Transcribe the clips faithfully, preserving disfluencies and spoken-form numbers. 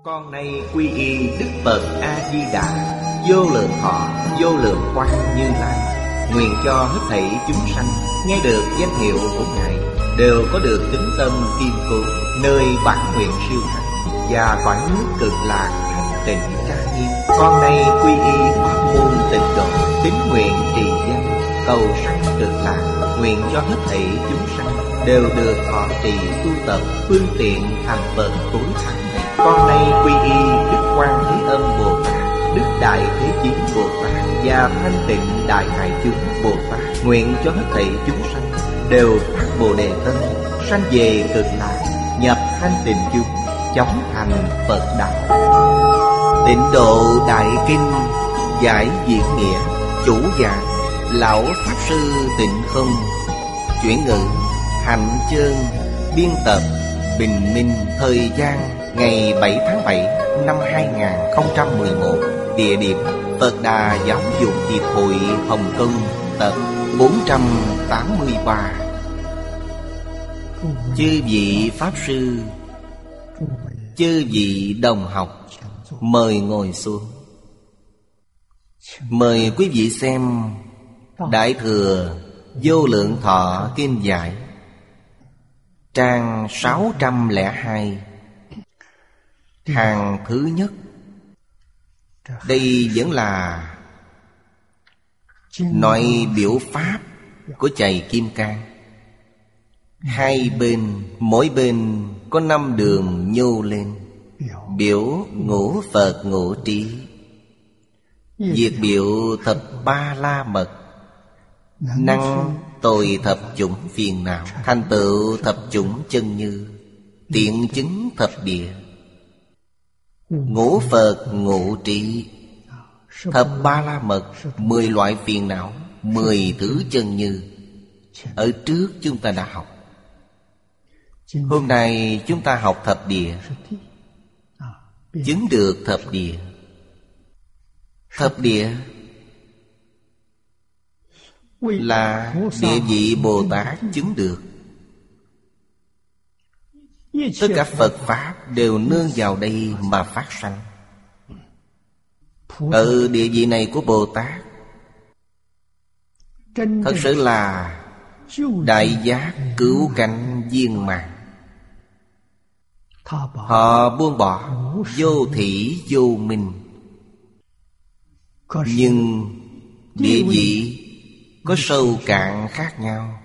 Con nay quy y Đức Phật A Di Đà, vô lượng thọ vô lượng quang Như Lai. Nguyện cho hết thảy chúng sanh nghe được danh hiệu của Ngài đều có được tín tâm kiên cố, nơi bản nguyện siêu thắng và cõi nước cực lạc thanh tịnh trang nghiêm. Con nay quy y pháp môn tịnh độ, tín nguyện trì danh cầu sanh cực lạc. Nguyện cho hết thảy chúng sanh đều được thọ trì tu tập phương tiện thành Phật tối thắng này. Con nay quy y Đức Quan Thế Âm Bồ Tát, Đức Đại Thế Chí Bồ Tát và Thanh Tịnh Đại Hải Chúng Bồ Tát. Nguyện cho hết thảy chúng sanh đều phát Bồ Đề tâm, sanh về cực lạc, nhập thanh tịnh chúng, chóng thành Phật đạo. Tịnh Độ Đại Kinh giải diễn nghĩa, chủ giảng Lão Pháp Sư Tịnh Không, chuyển ngữ Hạnh Chương, biên tập Bình Minh. Thời gian ngày bảy tháng bảy năm hai nghìn không trăm mười một. Địa điểm Phật Đà Giáo dục Hiệp hội Hồng Kông, tập bốn trăm tám mươi ba. Chư vị Pháp Sư, chư vị đồng học, mời ngồi xuống. Mời quý vị xem Đại Thừa Vô Lượng Thọ Kinh Giải, trang sáu trăm lẻ hai, hàng thứ nhất. Đây vẫn là nói biểu pháp của chày Kim Cang. Hai bên, mỗi bên có năm đường nhô lên, biểu ngũ Phật ngũ trí, diệt biểu thập ba la mật, năng tồi thập chủng phiền não, thành tựu thập chủng chân như, tiện chứng thập địa. Ngũ Phật ngũ trí, thập ba la mật, mười loại phiền não, mười thứ chân như. Ở trước chúng ta đã học. Hôm nay chúng ta học thập địa, chứng được thập địa. Thập địa là địa vị Bồ Tát chứng được. Tất cả Phật Pháp đều nương vào đây mà phát sanh. Ở địa vị này của Bồ Tát, thật sự là đại giác cứu cánh viên mãn. Họ buông bỏ vô thỉ vô minh, nhưng địa vị có sâu cạn khác nhau.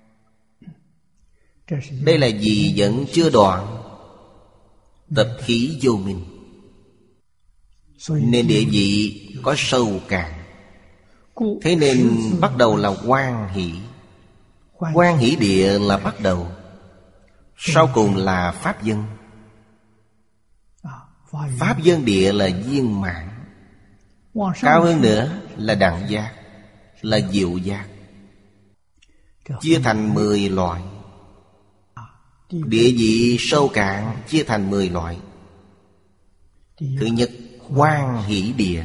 Đây là vì vẫn chưa đoạn tập khí vô minh, nên địa vị có sâu cạn. Thế nên bắt đầu là hoan hỷ. Hoan hỷ địa là bắt đầu, sau cùng là pháp dân. Pháp dân địa là viên mãn. Cao hơn nữa là đẳng giác, là diệu giác. Chia thành mười loại. Địa vị sâu cạn chia thành mười loại. Thứ nhất, hoan hỷ địa.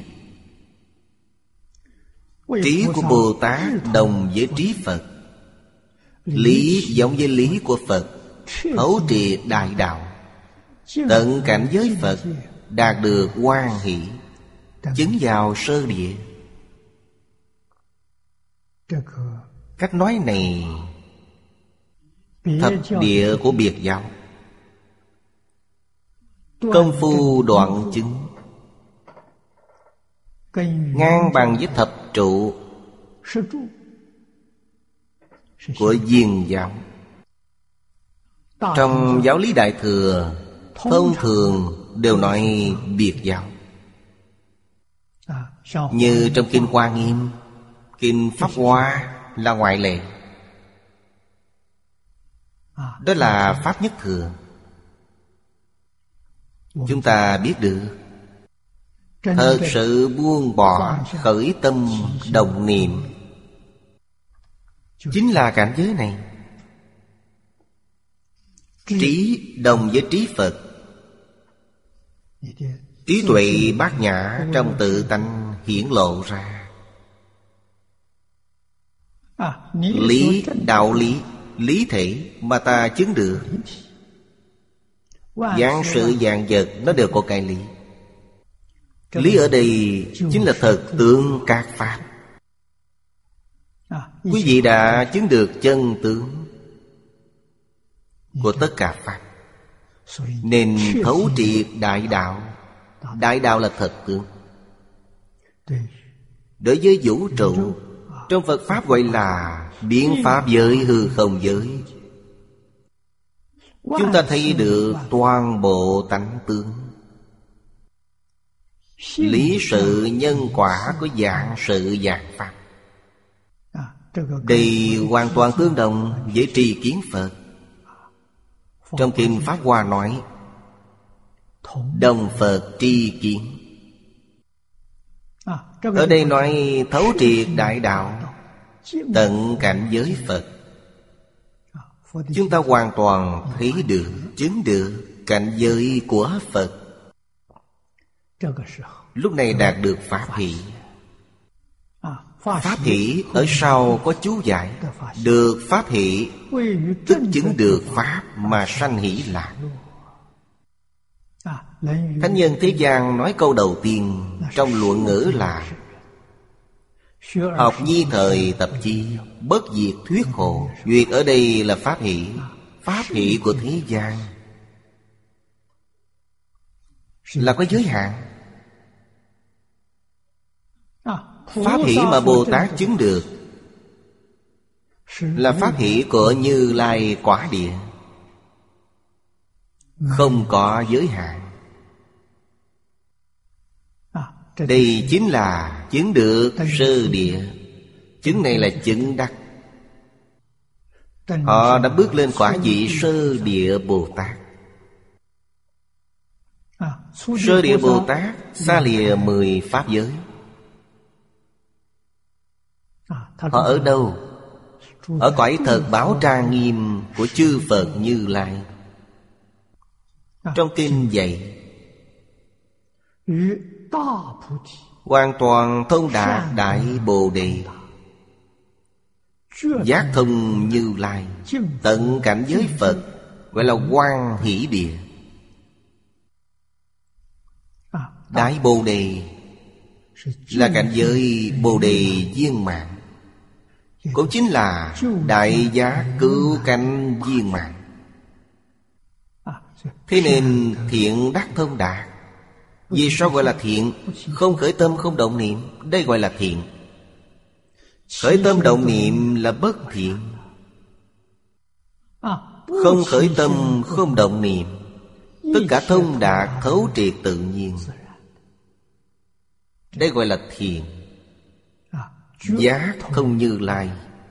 Trí của Bồ Tát đồng với trí Phật, lý giống với lý của Phật, thấu triệt đại đạo. Tận cảnh giới Phật, đạt được hoan hỷ, chứng vào sơ địa. Cách nói này thập địa của biệt giáo. Công phu đoạn chứng ngang bằng với thập trụ của Diền giáo. Trong giáo lý Đại Thừa, thông thường đều nói biệt giáo. Như trong Kinh Hoa Nghiêm, Kinh Pháp Hoa là ngoại lệ. Đó là Pháp Nhất Thừa. Chúng ta biết được, thật sự buông bỏ khởi tâm đồng niệm chính là cảnh giới này. Trí đồng với trí Phật, trí tuệ bát nhã trong tự tánh hiển lộ ra. Lý, đạo lý, lý thể mà ta chứng được, Vạn sự vạn vật nó đều có cái lý. Lý ở đây chính là thật tướng các pháp. Quý vị đã chứng được chân tướng của tất cả pháp, nên thấu triệt đại đạo. Đại đạo là thật tướng. Đối với vũ trụ, trong Phật Pháp gọi là biến pháp giới, hư không giới. Chúng ta thấy được toàn bộ tánh tướng, lý sự nhân quả của vạn sự vạn pháp. Đây hoàn toàn tương đồng với tri kiến Phật. Trong Kinh Pháp Hoa nói đồng Phật tri kiến. Ở đây nói thấu triệt đại đạo, tận cảnh giới Phật. Chúng ta hoàn toàn thấy được, chứng được cảnh giới của Phật. Lúc này đạt được Pháp hỷ. Pháp hỷ ở sau có chú giải. Được Pháp hỷ tức chứng được Pháp mà sanh hỷ lạc. Thánh nhân thế gian nói câu đầu tiên trong luận ngữ là học nhi thời tập chi, bất diệt thuyết hồ. Duyệt ở đây là Pháp hỷ. Pháp hỷ của thế gian là có giới hạn. Pháp hỷ mà Bồ Tát chứng được là Pháp hỷ của Như Lai quả địa, không có giới hạn. Đây chính là chứng được sơ địa. Chứng này là chứng đắc. Họ đã bước lên quả vị sơ địa Bồ Tát. Sơ địa Bồ Tát xa lìa mười pháp giới. Họ ở đâu? Ở cõi thật báo trang nghiêm của chư Phật Như Lai. Trong kinh dạy hoàn toàn thông đạt đại Bồ Đề, giác thông Như Lai, tận cảnh giới Phật, gọi là Quan Hỷ Địa. Đại Bồ Đề là cảnh giới Bồ Đề viên mãn, cũng chính là đại giác cứu cánh viên mãn. Thế nên thiện đắc thông đạt. Vì sao gọi là thiện? Không khởi tâm không động niệm, đây gọi là thiện. Khởi tâm động niệm là bất thiện. Không khởi tâm không động niệm, tất cả thông đạt thấu triệt tự nhiên, đây gọi là thiện. Giác thông Như Lai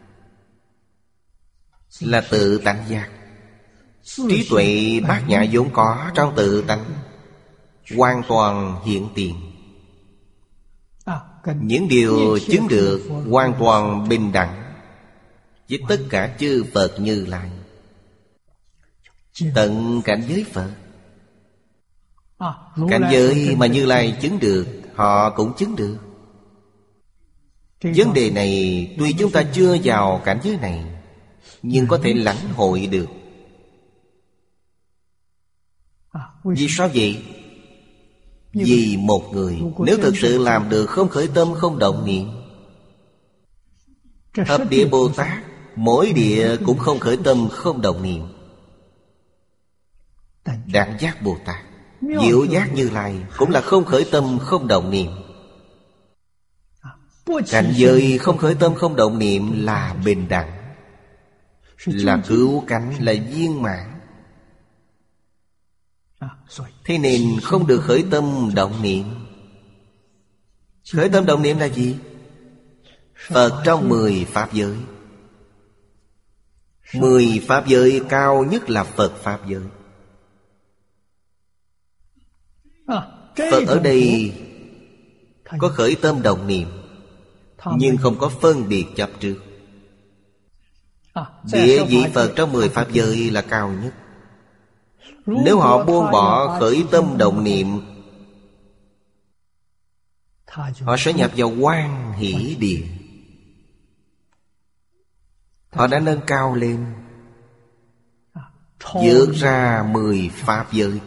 là tự tánh giác. Trí tuệ bát nhã vốn có trong tự tánh hoàn toàn hiện tiền. Những điều chứng được hoàn toàn bình đẳng với tất cả chư Phật Như Lai. Tận cảnh giới Phật. Cảnh giới mà Như Lai chứng được, họ cũng chứng được. Vấn đề này tuy chúng ta chưa vào cảnh giới này, nhưng có thể lãnh hội được. Vì sao vậy? Vì một người nếu thực sự làm được không khởi tâm không động niệm, Thập địa Bồ Tát mỗi địa cũng không khởi tâm không động niệm. Đẳng giác Bồ Tát, diệu giác Như Lai cũng là không khởi tâm không động niệm. Cảnh giới không khởi tâm không động niệm là bình đẳng, là cứu cánh, là viên mãn. Thế nên không được khởi tâm động niệm. Khởi tâm động niệm là gì? Phật trong mười pháp giới. Mười pháp giới cao nhất là Phật pháp giới. Phật ở đây có khởi tâm động niệm, nhưng không có phân biệt chấp trước. Địa vị Phật trong mười pháp giới là cao nhất. Nếu họ buông bỏ khởi tâm động niệm, họ sẽ nhập vào Quan Hỷ Địa. Họ đã nâng cao lên, vượt ra mười pháp giới.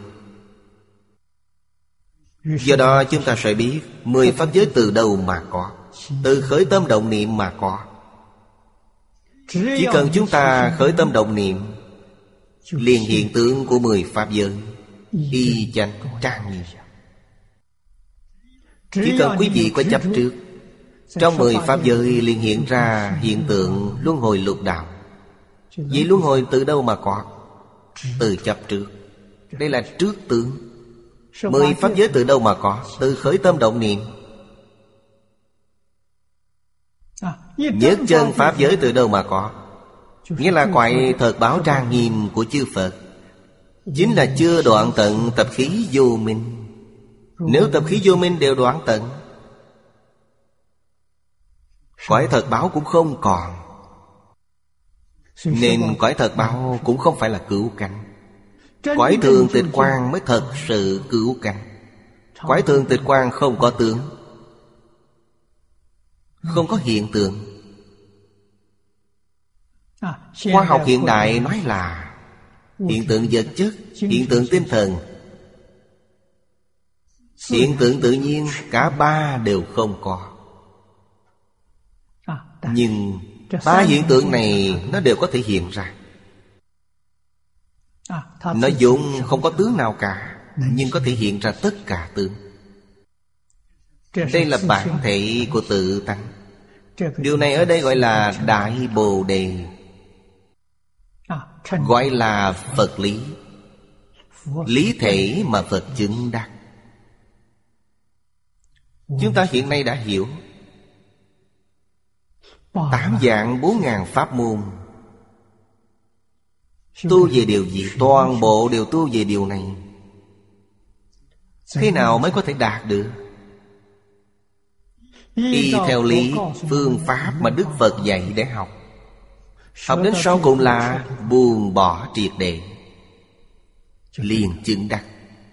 Do đó chúng ta sẽ biết mười pháp giới từ đâu mà có. Từ khởi tâm động niệm mà có. Chỉ cần chúng ta khởi tâm động niệm, liền hiện tượng của mười pháp giới y chang trang nghiêm. Chỉ cần quý vị có chấp trước, trong mười pháp giới liền hiện ra hiện tượng luân hồi lục đạo. Vậy luân hồi từ đâu mà có? Từ chấp trước. Đây là trước tướng. Mười pháp giới từ đâu mà có? Từ khởi tâm động niệm. Nhất chân pháp giới từ đâu mà có? Nghĩa là cõi thật báo trang nghiêm của chư Phật. Chính là chưa đoạn tận tập khí vô minh. Nếu tập khí vô minh đều đoạn tận, cõi thật báo cũng không còn. Nên cõi thật báo cũng không phải là cứu cánh. Cõi thường tịch quang mới thật sự cứu cánh. Cõi thường tịch quang không có tướng, không có hiện tượng. Khoa học hiện đại nói là hiện tượng vật chất, hiện tượng tinh thần, hiện tượng tự nhiên, cả ba đều không có. Nhưng ba hiện tượng này nó đều có thể hiện ra. Nó vốn không có tướng nào cả, nhưng có thể hiện ra tất cả tướng. Đây là bản thể của tự tánh. Điều này ở đây gọi là Đại Bồ Đề, gọi là Phật lý. Lý thể mà Phật chứng đắc. Chúng ta hiện nay đã hiểu tám vạn bốn ngàn pháp môn tu về điều gì? Toàn bộ đều tu về điều này. Thế nào mới có thể đạt được? Y theo lý phương pháp mà Đức Phật dạy để học. Học đến sau cùng là buông bỏ triệt để, liền chứng đắc.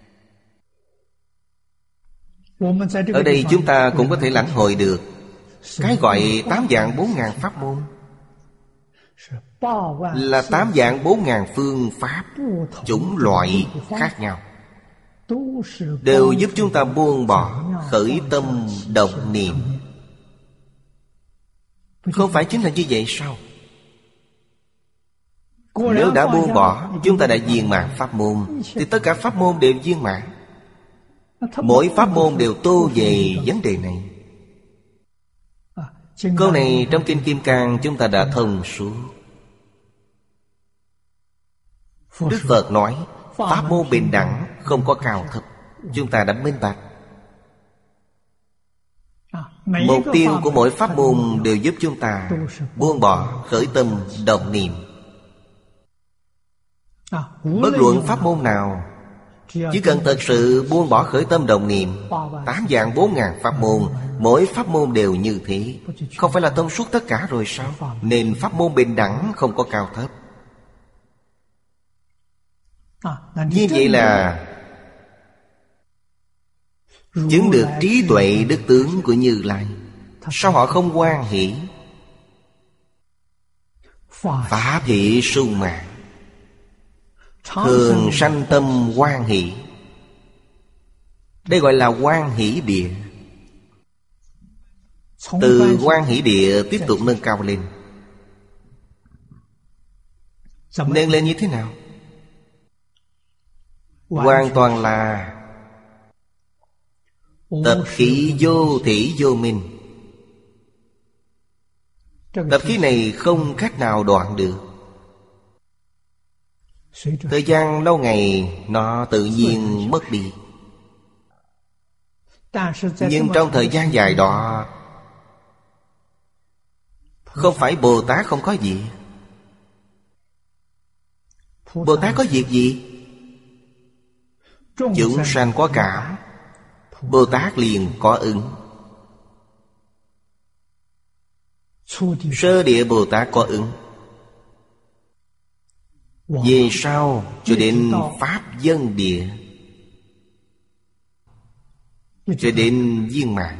Ở đây chúng ta cũng có thể lãnh hội được cái gọi tám vạn bốn ngàn pháp môn là tám vạn bốn ngàn phương pháp chủng loại khác nhau, đều giúp chúng ta buông bỏ khởi tâm động niệm. Không phải chính là như vậy sao? Nếu đã buông bỏ, chúng ta đã viên mãn pháp môn, thì tất cả pháp môn đều viên mãn. Mỗi pháp môn đều tô về vấn đề này. Câu này trong Kinh Kim Cang chúng ta đã thông suốt. Đức Phật nói pháp môn bình đẳng, không có cao thấp. Chúng ta đã minh bạch. Mục tiêu của mỗi pháp môn đều giúp chúng ta buông bỏ khởi tâm động niệm. Bất luận pháp môn nào, chỉ cần thật sự buông bỏ khởi tâm động niệm, tám vạn bốn ngàn pháp môn, mỗi pháp môn đều như thế. Không phải là thông suốt tất cả rồi sao? Nên pháp môn bình đẳng, không có cao thấp. Như vậy là chứng được trí tuệ đức tướng của Như Lai. Sao họ không hoan hỷ? Pháp hỷ sung mãn, thường sanh tâm hoan hỷ. Đây gọi là hoan hỷ địa. Từ hoan hỷ địa tiếp tục nâng cao lên. Nâng lên như thế nào? Hoàn toàn là tập khí vô thỉ vô minh. Tập khí này không cách nào đoạn được. Thời gian lâu ngày nó tự nhiên mất đi. Nhưng trong thời gian dài đó, không phải Bồ Tát không có gì. Bồ Tát có việc gì? Chúng sanh có cảm, Bồ Tát liền có ứng. Sơ địa Bồ Tát có ứng. Về sau cho đến Pháp dân địa, cho đến viên mãn,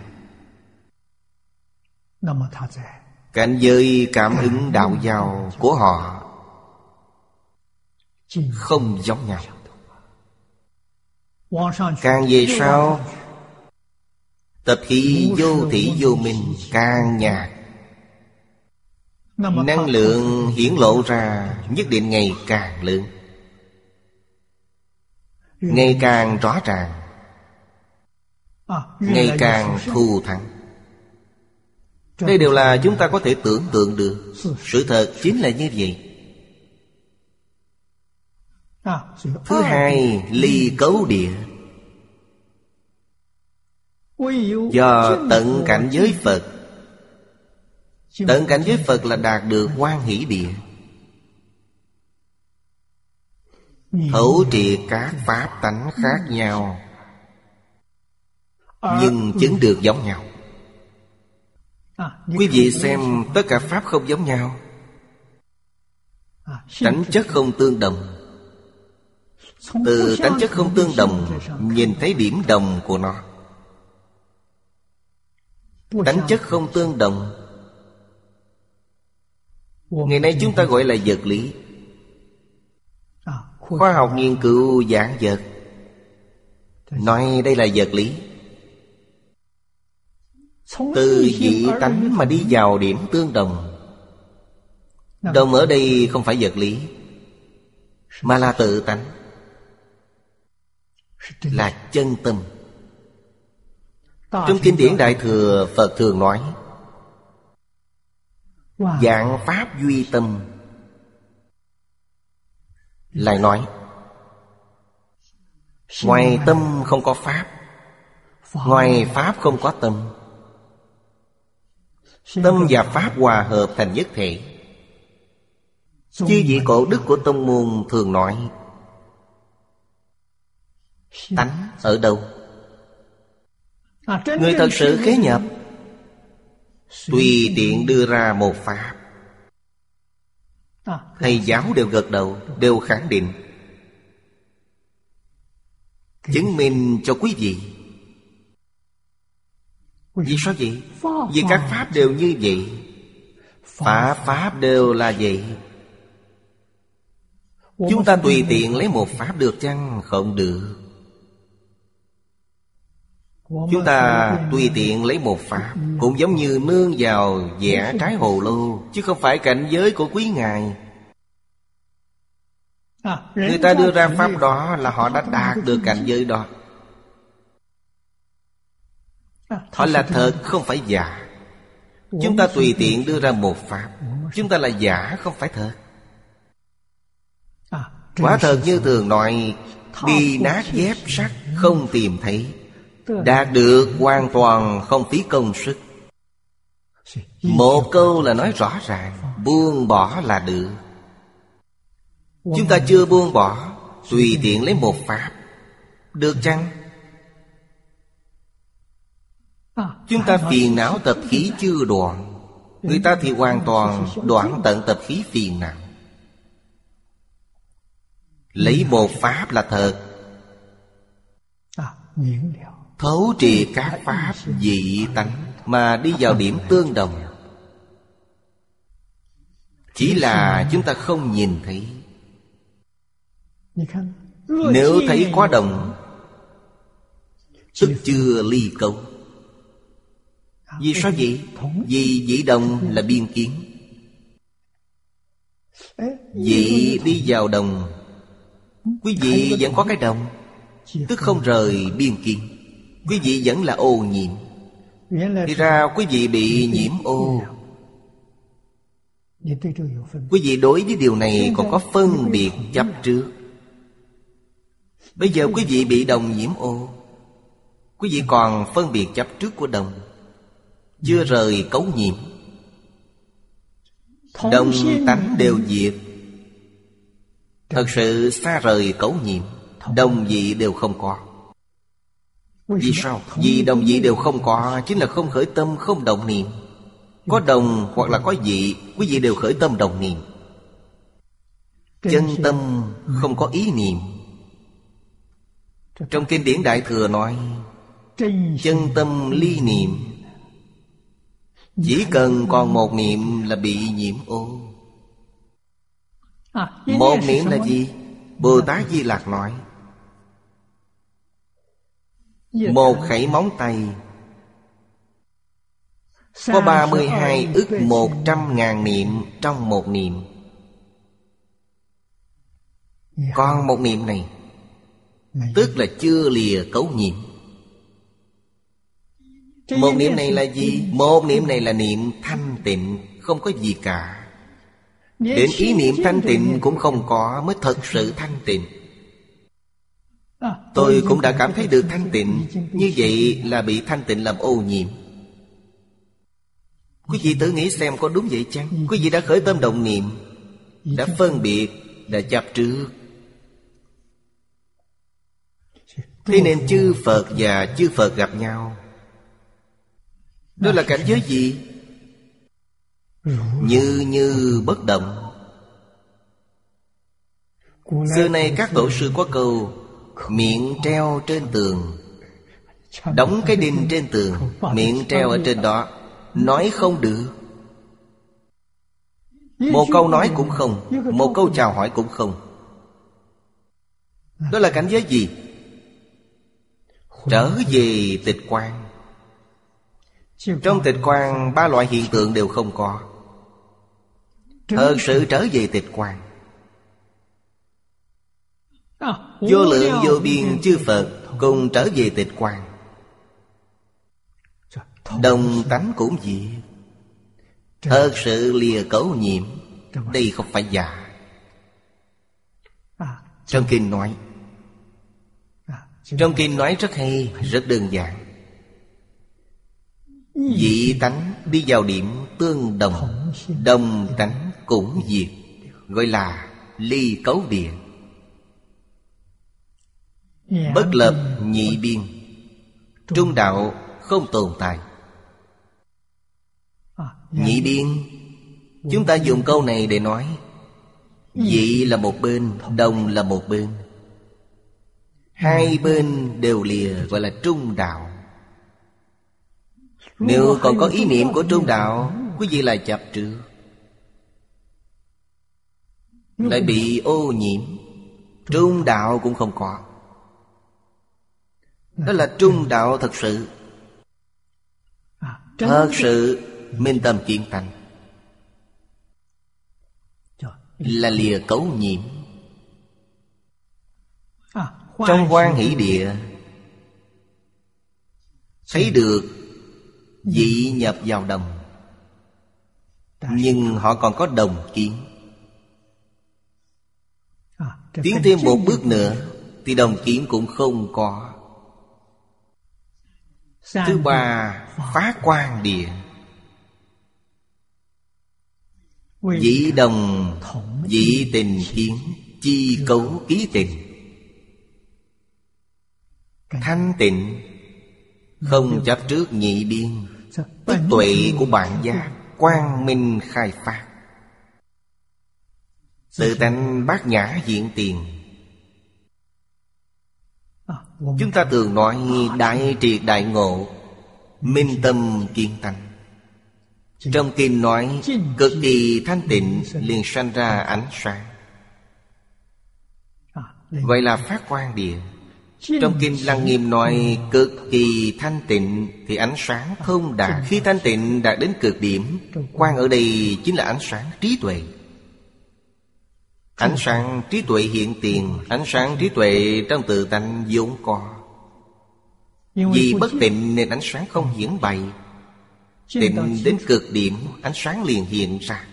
cảnh giới cảm ứng đạo giao của họ không giống nhau. Càng về sau, tập khí vô thỉ vô minh càng nhạt, năng lượng hiển lộ ra nhất định ngày càng lớn, ngày càng rõ ràng, ngày càng thù thắng. Đây đều là chúng ta có thể tưởng tượng được. Sự thật chính là như vậy. Thứ hai, ly cấu địa. Do tận cảnh giới Phật. Tận cảnh giới Phật là đạt được hoan hỷ địa, thấu triệt các pháp tánh khác nhau, nhưng chứng được giống nhau. Quý vị xem tất cả pháp không giống nhau, tánh chất không tương đồng. Từ tánh chất không tương đồng nhìn thấy điểm đồng của nó. Tánh chất không tương đồng ngày nay chúng ta gọi là vật lý. Khoa học nghiên cứu dạng vật, nói đây là vật lý. Từ dị tánh mà đi vào điểm tương đồng. Đồng ở đây không phải vật lý, mà là tự tánh, là chân tâm. Trong kinh điển Đại Thừa, Phật thường nói vạn pháp duy tâm. Lại nói ngoài tâm không có pháp, ngoài pháp không có tâm. Tâm và pháp hòa hợp thành nhất thể. Chư vị cổ đức của tông môn thường nói tánh ở đâu? Người thật sự khế nhập, tùy tiện đưa ra một pháp, thầy giáo đều gật đầu, đều khẳng định, chứng minh cho quý vị. Vì sao vậy? Vì các pháp đều như vậy, pháp pháp đều là vậy. Chúng ta tùy tiện lấy một pháp được chăng? Không được. Chúng ta tùy tiện lấy một pháp cũng giống như nương vào vẽ trái hồ lô, chứ không phải cảnh giới của quý ngài. Người ta đưa ra pháp đó là họ đã đạt được cảnh giới đó. Họ là thật, không phải giả. Chúng ta tùy tiện đưa ra một pháp, chúng ta là giả, không phải thật. Quả thật như thường nói, đi nát dép sắt không tìm thấy, đạt được hoàn toàn không phí công sức. Một câu là nói rõ ràng, buông bỏ là được. Chúng ta chưa buông bỏ, tùy tiện lấy một pháp, được chăng? Chúng ta phiền não tập khí chưa đoạn, người ta thì hoàn toàn đoạn tận tập khí phiền não. Lấy một pháp là thật, thấu triệt các pháp dị tánh mà đi vào điểm tương đồng. Chỉ là chúng ta không nhìn thấy. Nếu thấy quá đồng, tức chưa ly cấu. Vì sao vậy? Vì dị đồng là biên kiến. Dị đi vào đồng, quý vị vẫn có cái đồng, tức không rời biên kiến. Quý vị vẫn là ô nhiễm. Thì ra quý vị bị nhiễm ô. Quý vị đối với điều này còn có phân biệt chấp trước. Bây giờ quý vị bị đồng nhiễm ô, quý vị còn phân biệt chấp trước của đồng, chưa rời cấu nhiễm. Đồng tánh đều diệt, thật sự xa rời cấu nhiễm. Đồng vị đều không có. Vì sao? Vì đồng vị đều không có, chính là không khởi tâm, không động niệm. Có đồng hoặc là có vị, quý vị đều khởi tâm đồng niệm. Chân tâm không có ý niệm. Trong kinh điển Đại Thừa nói chân tâm ly niệm. Chỉ cần còn một niệm là bị nhiễm ô. Một niệm là gì? Bồ Tát Di Lặc nói, một khẩy móng tay có ba mươi hai ức một trăm ngàn niệm trong một niệm. Còn một niệm này tức là chưa lìa cấu nhiễm. Một niệm này là gì? Một niệm này là niệm thanh tịnh, không có gì cả. Đến ý niệm thanh tịnh cũng không có mới thật sự thanh tịnh. Tôi cũng đã cảm thấy được thanh tịnh. Như vậy là bị thanh tịnh làm ô nhiễm. Quý vị tự nghĩ xem có đúng vậy chăng? Quý vị đã khởi tâm động niệm, đã phân biệt, đã chấp trước. Thế nên chư Phật và chư Phật gặp nhau, đó là cảnh giới gì? Như như bất động. Xưa nay các tổ sư có câu miệng treo trên tường, đóng cái đinh trên tường, miệng treo ở trên đó, nói không được. Một câu nói cũng không, một câu chào hỏi cũng không. Đó là cảnh giới gì? Trở về tịch quan. Trong tịch quan ba loại hiện tượng đều không có. Thật sự trở về tịch quan. Vô lượng vô biên chư Phật cùng trở về tịch quan. Đồng tánh cũng diệt. Thật sự lìa cấu nhiễm. Đây không phải giả. Trong kinh nói, Trong kinh nói rất hay, rất đơn giản. Dị tánh đi vào điểm tương đồng, đồng tánh cũng diệt, gọi là ly cấu địa. Bất lập nhị biên, trung đạo không tồn tại. Nhị biên, chúng ta dùng câu này để nói dị là một bên, đồng là một bên. Hai bên đều lìa gọi là trung đạo. Nếu còn có ý niệm của trung đạo, quý vị lại chấp trước, lại bị ô nhiễm. Trung đạo cũng không có. Đó là trung đạo thật sự. Thật sự minh tâm kiến tánh, là lìa cấu nhiễm. Trong Hoan Hỷ Địa thấy được dị nhập vào đồng, nhưng họ còn có đồng kiến. Tiến thêm một bước nữa thì đồng kiến cũng không có. Thứ ba, Phá Quan Địa. Dĩ đồng, dĩ tình kiến, chi cấu ký tình. Thanh tịnh, không chấp trước nhị biên, tức tuệ của bản giác, quang minh khai phát. Tự tánh bát nhã hiện tiền. Chúng ta thường nói đại triệt đại ngộ, minh tâm kiến tánh. Trong kinh nói cực kỳ thanh tịnh liền sanh ra ánh sáng, vậy là phát quang địa. Trong kinh Lăng Nghiêm nói cực kỳ thanh tịnh thì ánh sáng thông đạt. Khi thanh tịnh đạt đến cực điểm, quang ở đây chính là ánh sáng trí tuệ. Ánh sáng trí tuệ hiện tiền. Ánh sáng trí tuệ trong tự tánh vốn có. Vì bất tịnh nên ánh sáng không hiển bày. Tịnh đến cực điểm, ánh sáng liền hiện ra.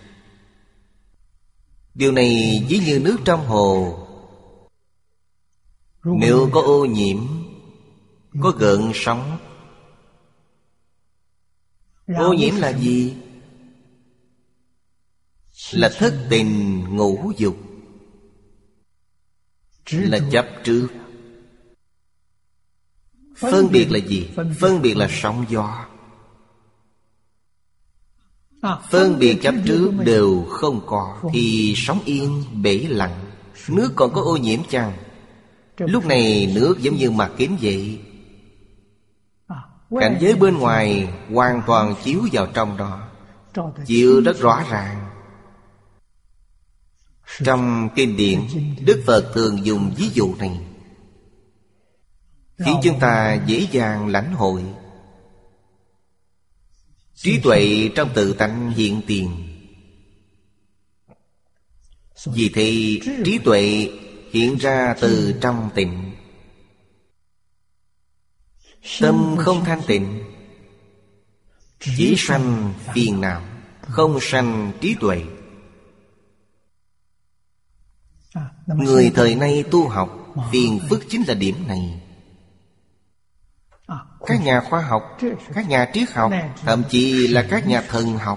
Điều này ví như nước trong hồ. Nếu có ô nhiễm, có gợn sóng. Ô nhiễm là gì? Là thất tình ngũ dục, là chấp trước. Phân biệt là gì? Phân biệt là sóng gió. Phân biệt chấp trước đều không có thì sóng yên bể lặng. Nước còn có ô nhiễm chăng? Lúc này nước giống như mặt kính vậy. Cảnh giới bên ngoài hoàn toàn chiếu vào trong đó, chiếu rất rõ ràng. Trong kinh điển, Đức Phật thường dùng ví dụ này khiến chúng ta dễ dàng lãnh hội. Trí tuệ trong tự tánh hiện tiền. Vì thế trí tuệ hiện ra từ trong tịnh. Tâm không thanh tịnh, chỉ sanh phiền não, không sanh trí tuệ. Người thời nay tu học, phiền phức chính là điểm này. Các nhà khoa học, các nhà triết học, thậm chí là các nhà thần học,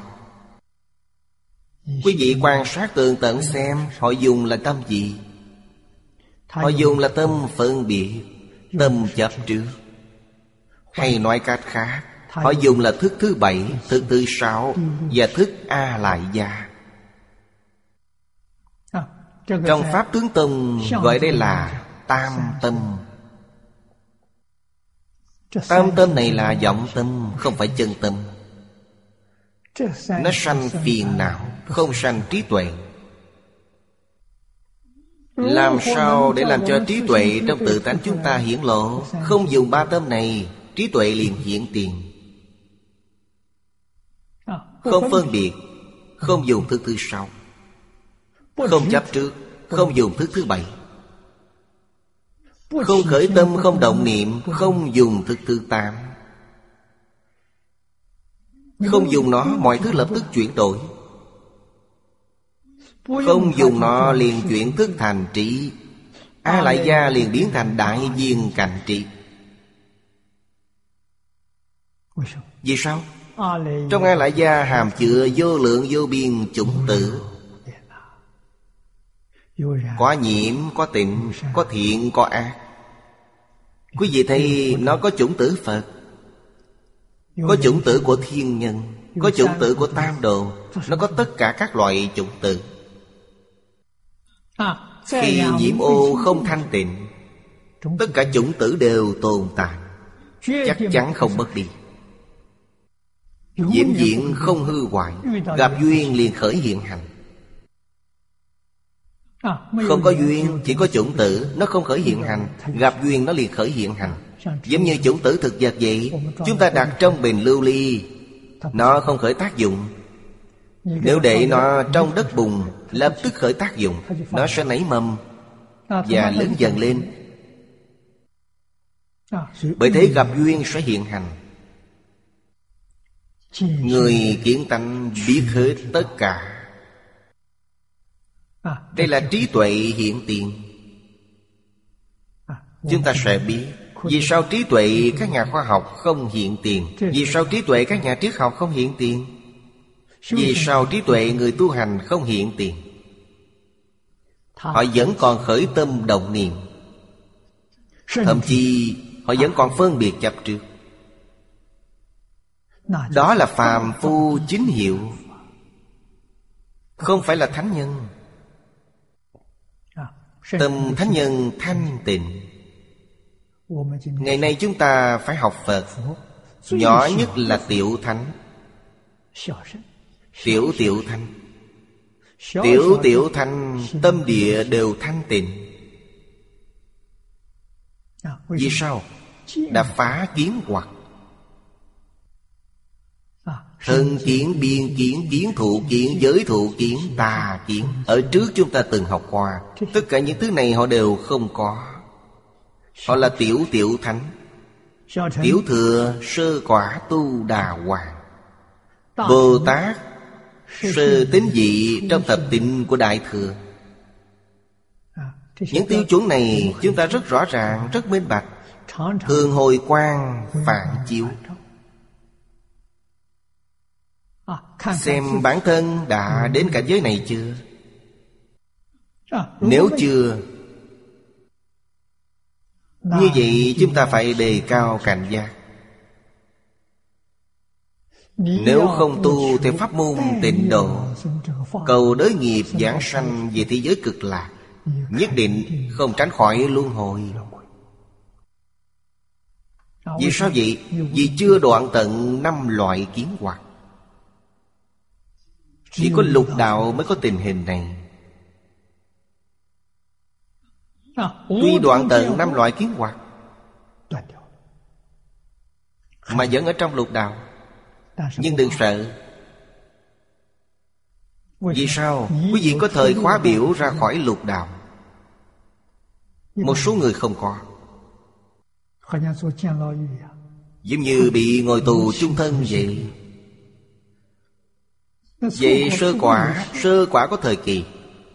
quý vị quan sát tường tận xem họ dùng là tâm gì? Họ dùng là tâm phân biệt, tâm chấp trước. Hay nói cách khác, họ dùng là thức thứ bảy, thức thứ sáu và thức A Lại Gia. Trong Pháp Tướng Tông gọi đây là tam tâm. Tam tâm này là vọng tâm, không phải chân tâm. Nó sanh phiền não, không sanh trí tuệ. Làm sao để làm cho trí tuệ trong tự tánh chúng ta hiển lộ? Không dùng ba tâm này, trí tuệ liền hiện tiền. Không phân biệt, không dùng thức thứ sáu, không chấp trước, không dùng thức thứ bảy, không khởi tâm, không động niệm, không dùng thức thứ tám. Không dùng nó, mọi thứ lập tức chuyển đổi. Không dùng nó liền chuyển thức thành trí. A Lại Gia liền biến thành đại viên cạnh trí. Vì sao? Trong A Lại Gia hàm chứa vô lượng vô biên chủng tử. Có nhiễm, có tịnh, có thiện, có ác. Quý vị thấy nó có chủng tử Phật, có chủng tử của thiên nhân, có chủng tử của tam đồ. Nó có tất cả các loại chủng tử. Khi nhiễm ô không thanh tịnh, tất cả chủng tử đều tồn tại, chắc chắn không mất đi, vĩnh viễn không hư hoại. Gặp duyên liền khởi hiện hành. Không có duyên, chỉ có chủng tử, nó không khởi hiện hành. Gặp duyên nó liền khởi hiện hành. Giống như chủng tử thực vật vậy. Chúng ta đặt trong bình lưu ly, nó không khởi tác dụng. Nếu để nó trong đất bùn, lập tức khởi tác dụng. Nó sẽ nảy mầm và lớn dần lên. Bởi thế gặp duyên sẽ hiện hành. Người kiến tánh biết hết tất cả. Đây là trí tuệ hiện tiền. Chúng ta sẽ biết vì sao trí tuệ các nhà khoa học không hiện tiền. Vì sao trí tuệ các nhà triết học không hiện tiền. Vì sao trí tuệ người tu hành không hiện tiền. Họ vẫn còn khởi tâm động niệm, thậm chí họ vẫn còn phân biệt chấp trước. Đó là phàm phu chính hiệu, không phải là thánh nhân. Tâm thánh nhân thanh tịnh. Ngày nay chúng ta phải học Phật. Nhỏ nhất là tiểu thánh, tiểu tiểu thánh. Tiểu tiểu thánh tâm địa đều thanh tịnh. Vì sao? Đã phá kiến hoặc. Thân kiến, biên kiến, kiến thụ kiến, giới thụ kiến, tà kiến. Ở trước chúng ta từng học qua. Tất cả những thứ này họ đều không có. Họ là tiểu tiểu thánh. Tiểu thừa sơ quả tu đà hoàng. Bồ Tát sơ tín vị trong thập tịnh của Đại Thừa. Những tiêu chuẩn này chúng ta rất rõ ràng, rất minh bạch. Thường hồi quang phản chiếu. Xem bản thân đã đến cảnh giới này chưa? Nếu chưa, như vậy chúng ta phải đề cao cảnh giác. Nếu không tu theo pháp môn tịnh độ, cầu đới nghiệp giảng sanh về thế giới cực lạc, nhất định không tránh khỏi luân hồi. Vì sao vậy? Vì chưa đoạn tận năm loại kiến hoặc. Chỉ có lục đạo mới có tình hình này. Tuy đoạn tận năm loại kiến hoặc mà vẫn ở trong lục đạo. Nhưng đừng sợ. Vì sao? Quý vị có thời khóa biểu ra khỏi lục đạo. Một số người không có. Giống như bị ngồi tù chung thân vậy. Vậy sơ quả, sơ quả có thời kỳ.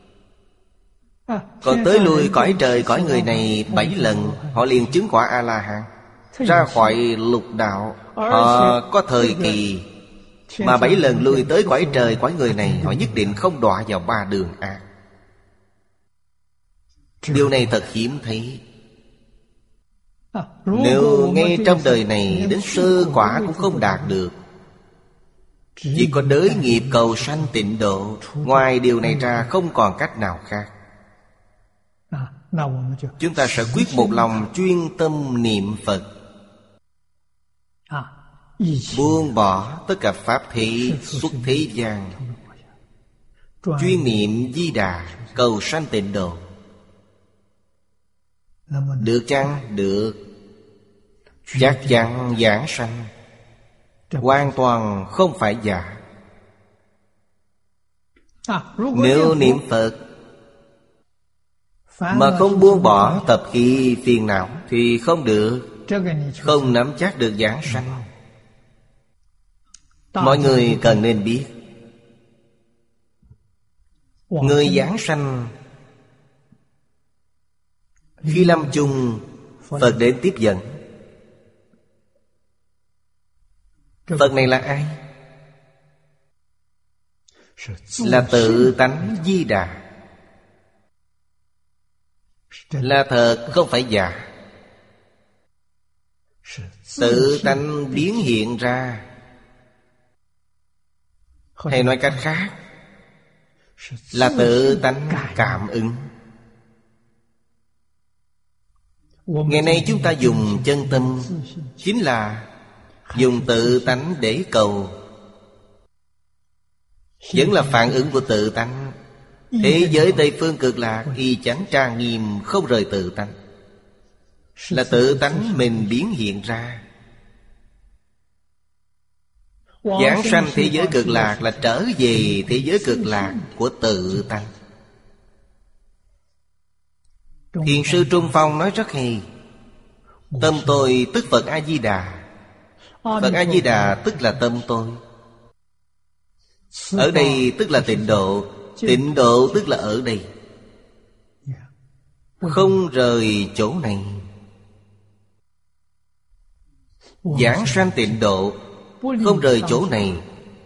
Còn tới lui cõi trời cõi người này bảy lần, họ liền chứng quả A-la-hán. Ra khỏi lục đạo, họ có thời kỳ. Mà bảy lần lui tới cõi trời cõi người này, họ nhất định không đọa vào ba đường ác. Điều này thật hiếm thấy. Nếu ngay trong đời này đến sơ quả cũng không đạt được, chỉ có đới nghiệp cầu sanh tịnh độ, ngoài điều này ra không còn cách nào khác. Chúng ta sẽ quyết một lòng chuyên tâm niệm Phật, buông bỏ tất cả pháp thế xuất thế gian, chuyên niệm Di Đà cầu sanh tịnh độ. Được chăng? Được. Chắc chắn giảng sanh, hoàn toàn không phải giả. Nếu niệm Phật mà không buông bỏ tập khí phiền não thì không được, không nắm chắc được giảng sanh. Mọi người cần nên biết, người giảng sanh khi lâm chung, Phật đến tiếp dẫn. Phật này là ai? Là tự tánh Di Đà. Là thật không phải giả. Tự tánh biến hiện ra. Hay nói cách khác, là tự tánh cảm ứng. Ngày nay chúng ta dùng chân tâm, chính là dùng tự tánh để cầu. Vẫn là phản ứng của tự tánh. Thế giới Tây Phương Cực Lạc y chánh trang nghiêm, không rời tự tánh. Là tự tánh mình biến hiện ra. Giảng sanh thế giới Cực Lạc là trở về thế giới Cực Lạc của tự tánh. Thiền sư Trung Phong nói rất hay. Tâm tôi tức Phật A-di-đà. Phật A-di-đà tức là tâm tôi. Ở đây tức là tịnh độ. Tịnh độ tức là ở đây, không rời chỗ này. Giảng sanh tịnh độ, không rời chỗ này.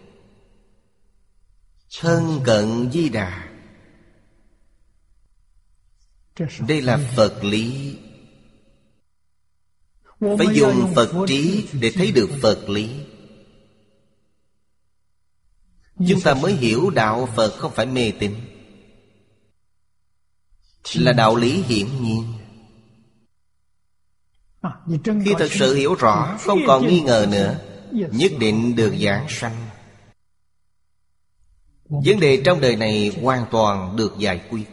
Thân cận Di Đà. Đây là Phật lý. Phải dùng Phật trí để thấy được Phật lý. Chúng ta mới hiểu đạo Phật không phải mê tín, là đạo lý hiển nhiên. Khi thật sự hiểu rõ, không còn nghi ngờ nữa, nhất định được giảng sanh. Vấn đề trong đời này hoàn toàn được giải quyết.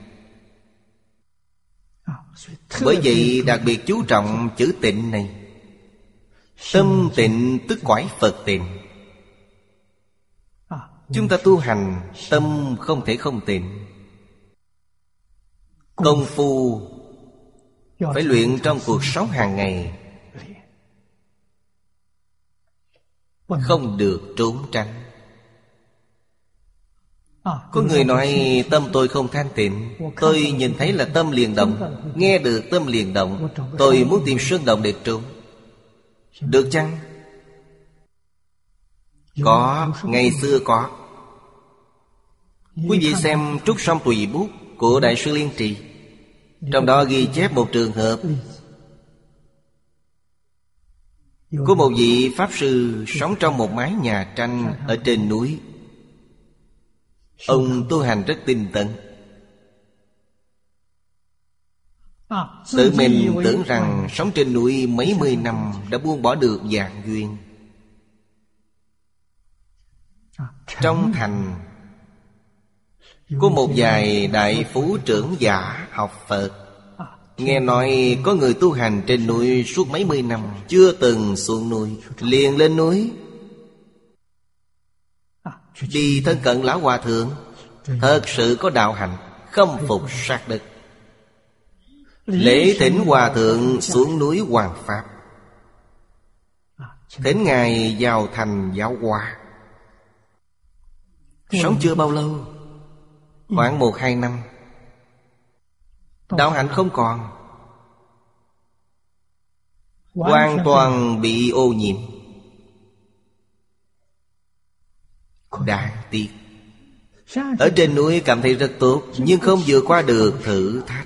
Bởi vậy đặc biệt chú trọng chữ tịnh này. Tâm tịnh tức quải Phật tịnh. Chúng ta tu hành, tâm không thể không tịnh. Công phu phải luyện trong cuộc sống hàng ngày, không được trốn tránh. Có người nói tâm tôi không thanh tịnh. Tôi nhìn thấy là tâm liền động, nghe được tâm liền động. Tôi muốn tìm sơn động để trốn. Được chăng? Có, ngày xưa có. Quý vị xem Trúc Song Tùy Bút của Đại sư Liên Trì, trong đó ghi chép một trường hợp. Có một vị Pháp Sư sống trong một mái nhà tranh ở trên núi. Ông tu hành rất tinh tấn. Tự mình tưởng rằng sống trên núi mấy mươi năm đã buông bỏ được dạng duyên. Trong thành có một vài đại phú trưởng giả học Phật, Nghe nói có người tu hành trên núi suốt mấy mươi năm, chưa từng xuống núi, liền lên núi đi thân cận lão hòa thượng. Thật sự có đạo hạnh, khâm phục sát đất. Lễ thỉnh hòa thượng xuống núi Hoàng Pháp, thỉnh ngài vào thành giáo hóa. Sống chưa bao lâu, khoảng một hai năm, đạo hạnh không còn, hoàn toàn bị ô nhiễm. Đáng tiếc. Ở trên núi cảm thấy rất tốt, nhưng không vượt qua được thử thách,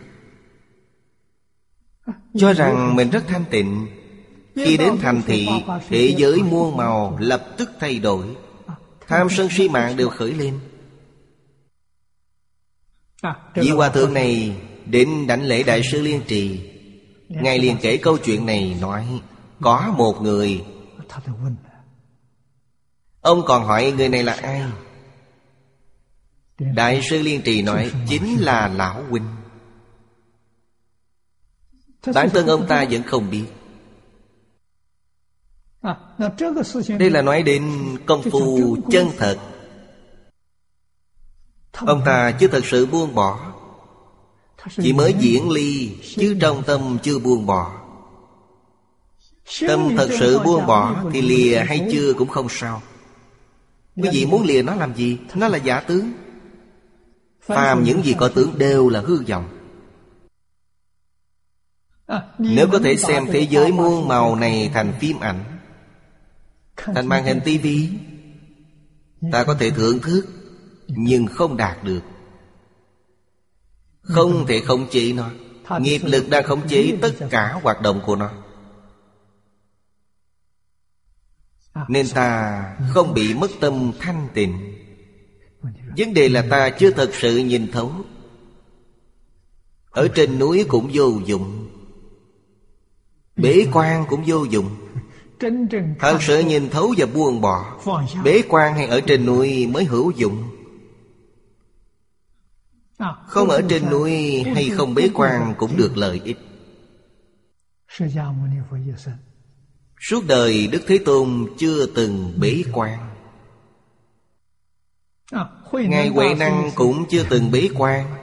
cho rằng mình rất thanh tịnh. Khi đến thành thị, thế giới muôn màu lập tức thay đổi, tham sân si mạng đều khởi lên. Vị hòa thượng này đến đảnh lễ Đại sư Liên Trì, ngài liền kể câu chuyện này, nói có một người. Ông còn hỏi người này là ai. Đại sư Liên Trì nói chính là lão huynh. Bản thân ông ta vẫn không biết. Đây là nói đến công phu chân thật. Ông ta chưa thật sự buông bỏ, chỉ mới diễn ly, chứ trong tâm chưa buông bỏ. Tâm thật sự buông bỏ thì lìa hay chưa cũng không sao. Quý vị muốn lìa nó làm gì? Nó là giả tướng. Phàm những gì có tướng đều là hư vọng. Nếu có thể xem thế giới muôn màu này thành phim ảnh, thành màn hình tivi, ta có thể thưởng thức, nhưng không đạt được. Không thể khống chế nó. Nghiệp lực đang khống chế tất cả hoạt động của nó, nên ta không bị mất tâm thanh tịnh. Vấn đề là ta chưa thật sự nhìn thấu. Ở trên núi cũng vô dụng, bế quan cũng vô dụng. Thật sự nhìn thấu và buông bỏ, bế quan hay ở trên núi mới hữu dụng. Không ở trên núi hay không bế quan cũng được lợi ích. Suốt đời Đức Thế Tôn chưa từng bế quan. Ngài Huệ Năng cũng chưa từng bế quan.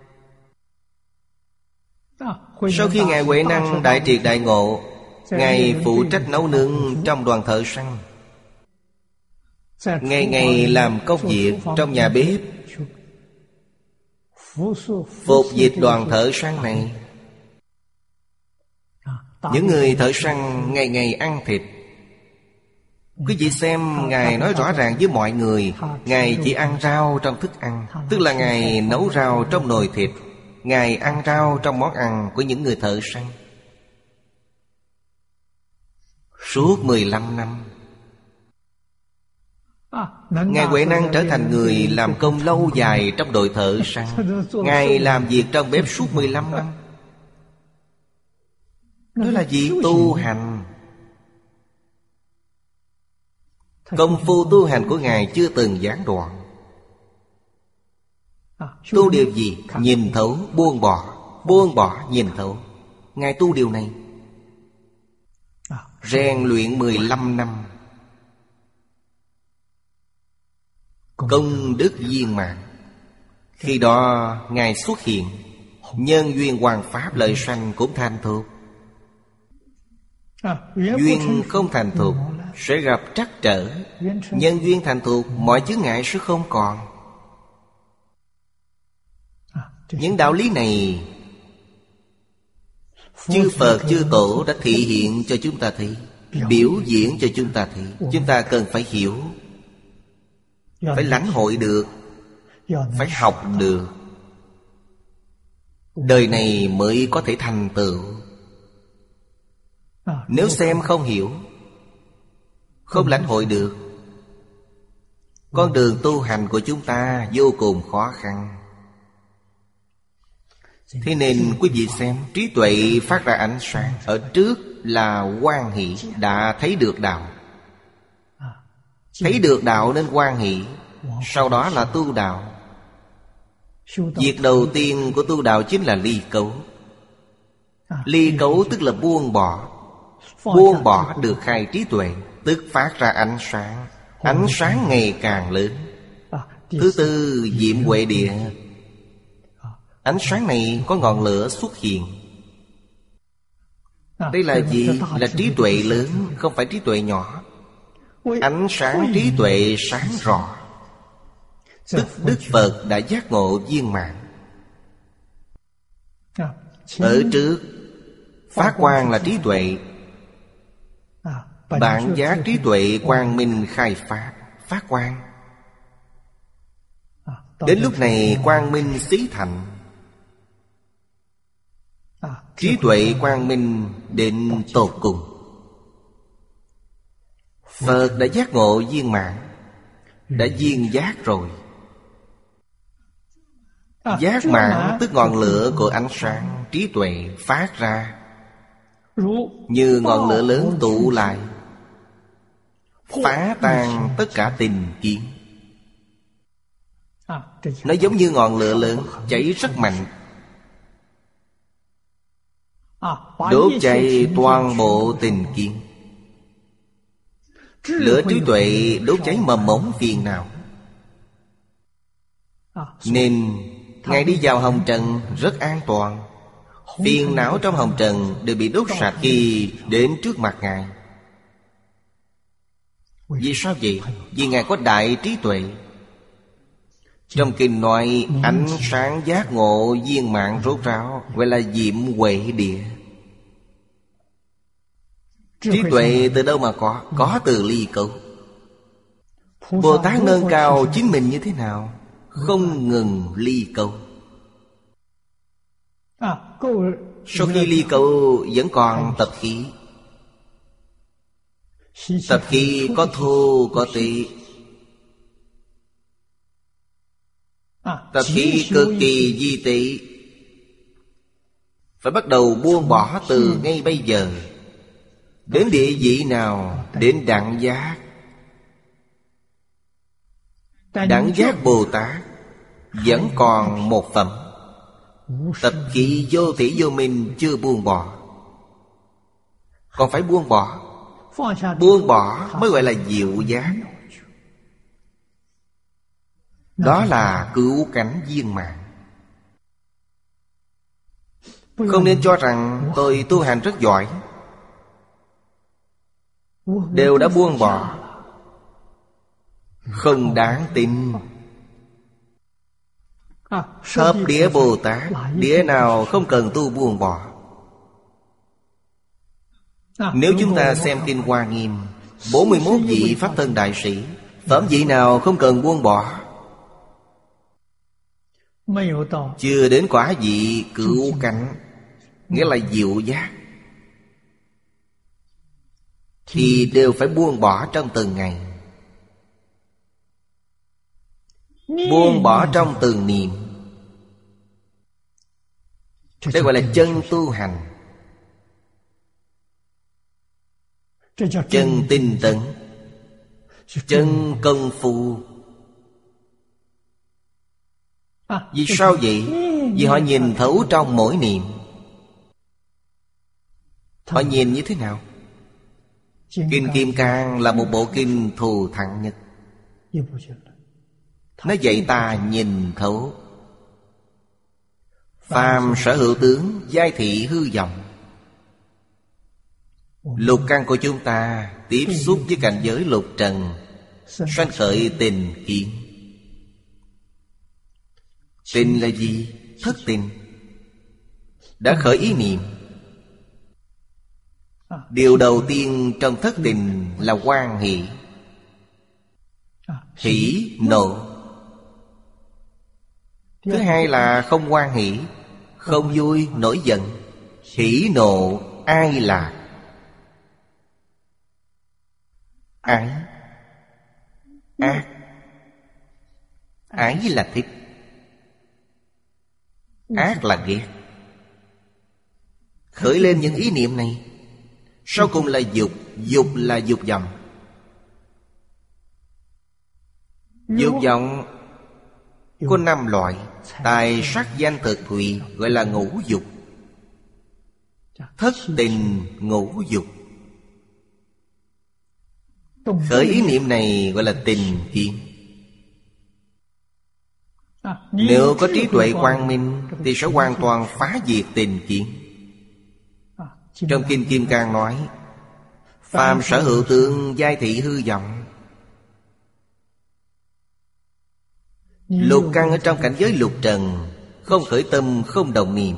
Sau khi Ngài Huệ Năng đại triệt đại ngộ, Ngài phụ trách nấu nướng trong đoàn thợ săn, ngày ngày làm công việc trong nhà bếp, phục dịch đoàn thợ săn này. Những người thợ săn ngày ngày ăn thịt. Quý vị xem, Ngài nói rõ ràng với mọi người, Ngài chỉ ăn rau trong thức ăn, tức là Ngài nấu rau trong nồi thịt, Ngài ăn rau trong món ăn của những người thợ săn. Suốt mười lăm năm, Ngài Huệ Năng trở thành người làm công lâu dài trong đội thợ săn. Ngài làm việc trong bếp suốt mười lăm năm. Đó là gì? Tu hành. Công phu tu hành của Ngài chưa từng gián đoạn. Tu điều gì? Nhìn thấu, buông bỏ. Buông bỏ, nhìn thấu. Ngài tu điều này, rèn luyện mười lăm năm. Công đức viên mãn. Khi đó Ngài xuất hiện, nhân duyên hoàn pháp lợi sanh cũng thành thục. Duyên không thành thục sẽ gặp trắc trở. Nhân duyên thành thục, mọi chướng ngại sẽ không còn. Những đạo lý này chư Phật chư Tổ đã thị hiện cho chúng ta thấy, biểu diễn cho chúng ta thấy. Chúng ta cần phải hiểu, phải lãnh hội được, phải học được, đời này mới có thể thành tựu. Nếu xem không hiểu, không lãnh hội được, con đường tu hành của chúng ta vô cùng khó khăn. Thế nên quý vị xem, trí tuệ phát ra ánh sáng. Ở trước là hoan hỷ, đã thấy được đạo. Thấy được đạo nên hoan hỷ. Sau đó là tu đạo. Việc đầu tiên của tu đạo chính là ly cấu. Ly cấu tức là buông bỏ. Buông bỏ được khai trí tuệ, tức phát ra ánh sáng. Ánh sáng ngày càng lớn. Thứ tư, diệm huệ địa. Ánh sáng này có ngọn lửa xuất hiện. Đây là gì? Là trí tuệ lớn, không phải trí tuệ nhỏ. Ánh sáng trí tuệ sáng rõ, tức Đức Phật đã giác ngộ viên mãn. Ở trước, phát quang là trí tuệ. Bản giác trí tuệ quang minh khai phát, phát quang. Đến lúc này quang minh xí thành. Trí tuệ quang minh đến tột cùng. Phật đã giác ngộ viên mãn, đã viên giác rồi. Giác mãn tức ngọn lửa của ánh sáng trí tuệ phát ra, như ngọn lửa lớn tụ lại, phá tan tất cả tình kiến. Nó giống như ngọn lửa lớn cháy rất mạnh, đốt cháy toàn bộ tình kiến. Lửa trí tuệ đốt cháy mầm mống phiền não. Nên Ngài đi vào hồng trần rất an toàn. Phiền não trong hồng trần đều bị đốt sạch khi đến trước mặt Ngài. Vì sao vậy? Vì Ngài có đại trí tuệ. Trong kinh nói ánh sáng giác ngộ viên mãn rốt ráo, gọi là diệm huệ địa. Trí tuệ từ đâu mà có? Có từ ly cấu. Bồ Tát nâng cao chính mình như thế nào? Không ngừng ly cấu. Sau khi ly cấu vẫn còn tập khí. Tập khí có thô có tị. Tập khí cực kỳ di tị. Phải bắt đầu buông bỏ từ ngay bây giờ. Đến địa vị nào? Đến đẳng giác. Đẳng giác Bồ Tát vẫn còn một phẩm. Tập khí vô thỉ vô minh chưa buông bỏ. Còn phải buông bỏ. Buông bỏ mới gọi là diệu giác. Đó là cứu cánh viên mãn. Không nên cho rằng tôi tu hành rất giỏi, đều đã buông bỏ. Không đáng tin. Thập địa Bồ Tát, địa nào không cần tu buông bỏ. Nếu chúng ta xem kinh Hoa Nghiêm, bốn mươi mốt vị Pháp Thân Đại Sĩ, phẩm vị nào không cần buông bỏ? Chưa đến quả vị cứu cánh, nghĩa là diệu giác, thì đều phải buông bỏ trong từng ngày. Buông bỏ trong từng niệm. Đây gọi là chân tu hành, chân tinh tấn, chân công phu. Vì sao vậy? Vì họ nhìn thấu trong mỗi niệm. Họ nhìn như thế nào? Kinh Kim Cang là một bộ kinh thù thắng nhất. Nó dạy ta nhìn thấu. Phàm sở hữu tướng, giai thị hư vọng. Lục căn của chúng ta tiếp xúc với cảnh giới lục trần, sanh khởi tình kiến. Tình là gì? Thất tình. Đã khởi ý niệm. Điều đầu tiên trong thất tình là hoan hỷ. Hỷ, nộ. Thứ hai là không hoan hỷ, không vui, nổi giận. Hỷ, nộ, ai lạc. Ái. Ác. Ái là thích, ác là ghét. Khởi lên những ý niệm này, sau cùng là dục. Dục là dục vọng. Dục vọng có năm loại: tài, sắc, danh, thực, thùy, gọi là ngũ dục. thất tình ngũ dục. Khởi ý niệm này gọi là tình kiến. Nếu có trí tuệ quang minh thì sẽ hoàn toàn phá diệt tình kiến. Trong Kinh Kim Cang nói: phàm sở hữu tướng, giai thị hư vọng. Lục căn ở trong cảnh giới lục trần, không khởi tâm, không động niệm.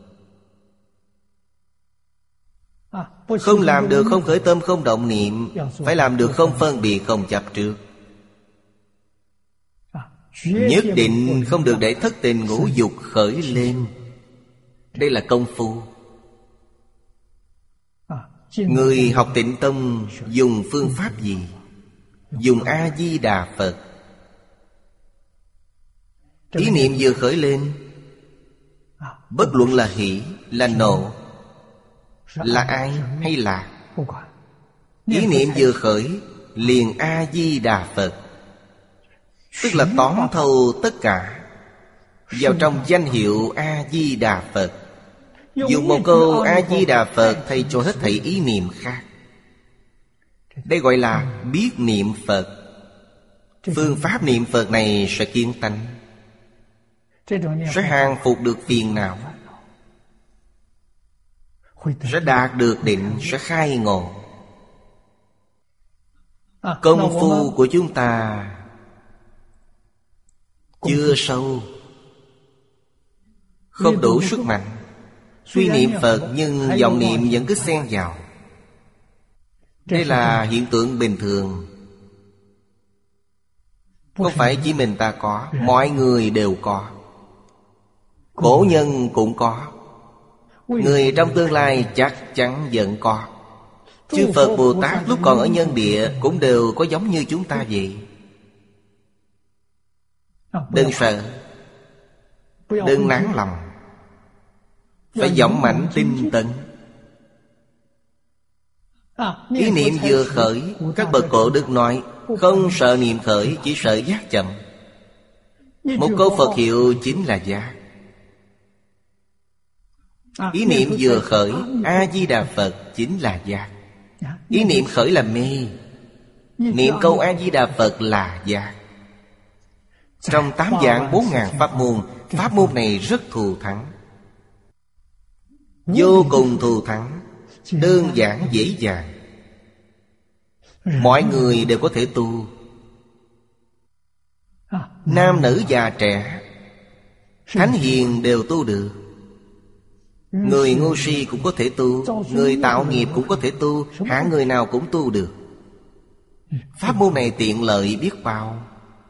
Không làm được không khởi tâm, không động niệm, phải làm được không phân biệt, không chấp trước. Nhất định không được để thất tình ngũ dục khởi lên. Đây là công phu. Người học Tịnh Tông dùng phương pháp gì? Dùng A-di-đà Phật. Ý niệm vừa khởi lên, bất luận là hỷ, là nộ, là ai hay là, ý niệm vừa khởi liền A-di-đà Phật. Tức là tóm thâu tất cả vào trong danh hiệu A-di-đà Phật. Dùng một câu A-di-đà Phật thay cho hết thảy ý niệm khác. Đây gọi là biết niệm Phật. Phương pháp niệm Phật này sẽ kiến tánh, sẽ hàng phục được phiền não, sẽ đạt được định, sẽ khai ngộ. Công phu của chúng ta chưa sâu, không đủ sức mạnh. Tuy niệm Phật nhưng vọng niệm vẫn cứ xen vào. Đây là hiện tượng bình thường, không phải chỉ mình ta có, mọi người đều có. Cổ nhân cũng có, người trong tương lai chắc chắn vẫn có. Chư Phật Bồ Tát lúc còn ở nhân địa cũng đều có giống như chúng ta vậy. Đừng sợ, đừng nản lòng, phải dũng mãnh tinh tấn. Ý niệm vừa khởi, các bậc cổ đức nói: không sợ niệm khởi, chỉ sợ giác chậm. Một câu Phật hiệu chính là giác. Ý niệm vừa khởi, A-di-đà Phật chính là giác. Ý niệm khởi là mê, niệm câu A-di-đà Phật là giác. Trong tám vạn bốn ngàn pháp môn, pháp môn này rất thù thắng, vô cùng thù thắng, đơn giản dễ dàng. Mọi người đều có thể tu, nam nữ già trẻ, thánh hiền đều tu được. Người ngu si cũng có thể tu, người tạo nghiệp cũng có thể tu, hạng người nào cũng tu được. Pháp môn này tiện lợi biết bao.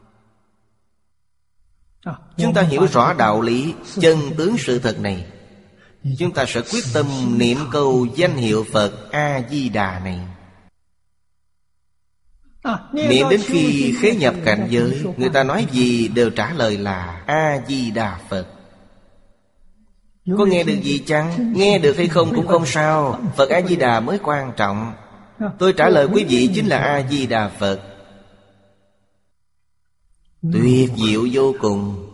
Chúng ta hiểu rõ đạo lý, chân tướng sự thật này, chúng ta sẽ quyết tâm niệm câu danh hiệu Phật A-di-đà này. Niệm đến khi khế nhập cảnh giới, người ta nói gì đều trả lời là A-di-đà Phật. Có nghe được gì chăng? Nghe được hay không cũng không sao, Phật A-di-đà mới quan trọng. Tôi trả lời quý vị chính là A-di-đà Phật. Tuyệt diệu vô cùng.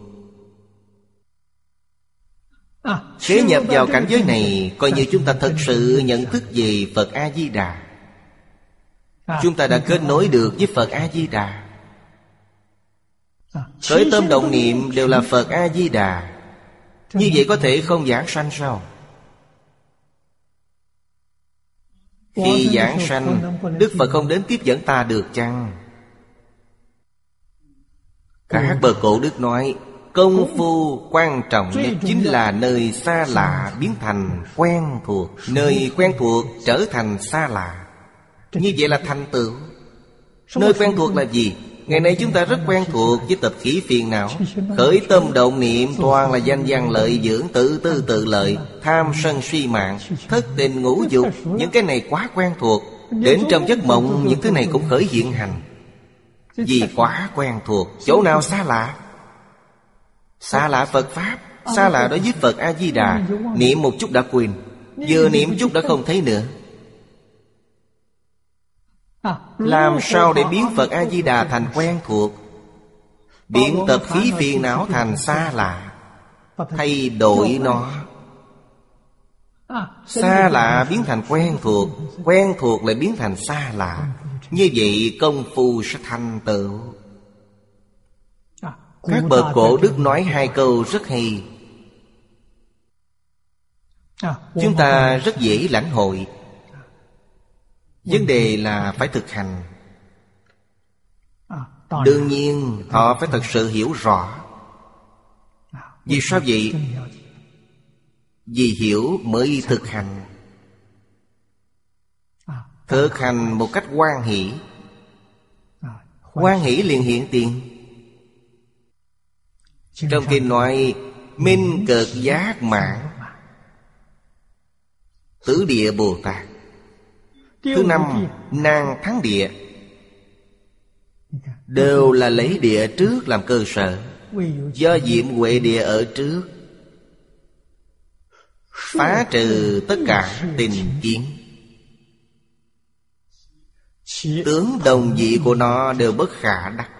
Khế nhập vào cảnh giới này, coi như chúng ta thật sự nhận thức về Phật A-di-đà. Chúng ta đã kết nối được với Phật A-di-đà. Khởi tâm động niệm đều là Phật A-di-đà. Như vậy có thể không giảng sanh sao? Khi giảng sanh, Đức Phật không đến tiếp dẫn ta được chăng? Các bậc cổ đức nói, công phu quan trọng nhất chính là nơi xa lạ biến thành quen thuộc, nơi quen thuộc trở thành xa lạ. Như vậy là thành tựu. Nơi quen thuộc là gì? Ngày nay chúng ta rất quen thuộc với tập khí phiền não. Khởi tâm động niệm toàn là danh văn lợi dưỡng, tự tư tự lợi, tham sân si mạng, thất tình ngũ dục. Những cái này quá quen thuộc. Đến trong giấc mộng những thứ này cũng khởi hiện hành. Vì quá quen thuộc. Chỗ nào xa lạ? Xa lạ Phật Pháp, xa lạ đối với Phật A-di-đà. Niệm một chút đã quên, vừa niệm chút đã không thấy nữa. Làm sao để biến Phật A-di-đà thành quen thuộc, biến tập khí phiền não thành xa lạ, thay đổi nó? Xa lạ biến thành quen thuộc, quen thuộc lại biến thành xa lạ. Như vậy công phu sẽ thành tựu. Các bậc cổ đức nói hai câu rất hay, chúng ta rất dễ lãnh hội. Vấn đề là phải thực hành. Đương nhiên họ phải thật sự hiểu rõ. Vì sao vậy? Vì hiểu mới thực hành. Thực hành một cách hoan hỷ, hoan hỷ liền hiện tiền. Trong kinh nói minh cực giác mãn tứ địa Bồ Tát. Thứ năm nan thắng địa, đều là lấy địa trước làm cơ sở. Do diệm huệ địa ở trước, phá trừ tất cả tình kiến. Tướng đồng vị của nó đều bất khả đắc.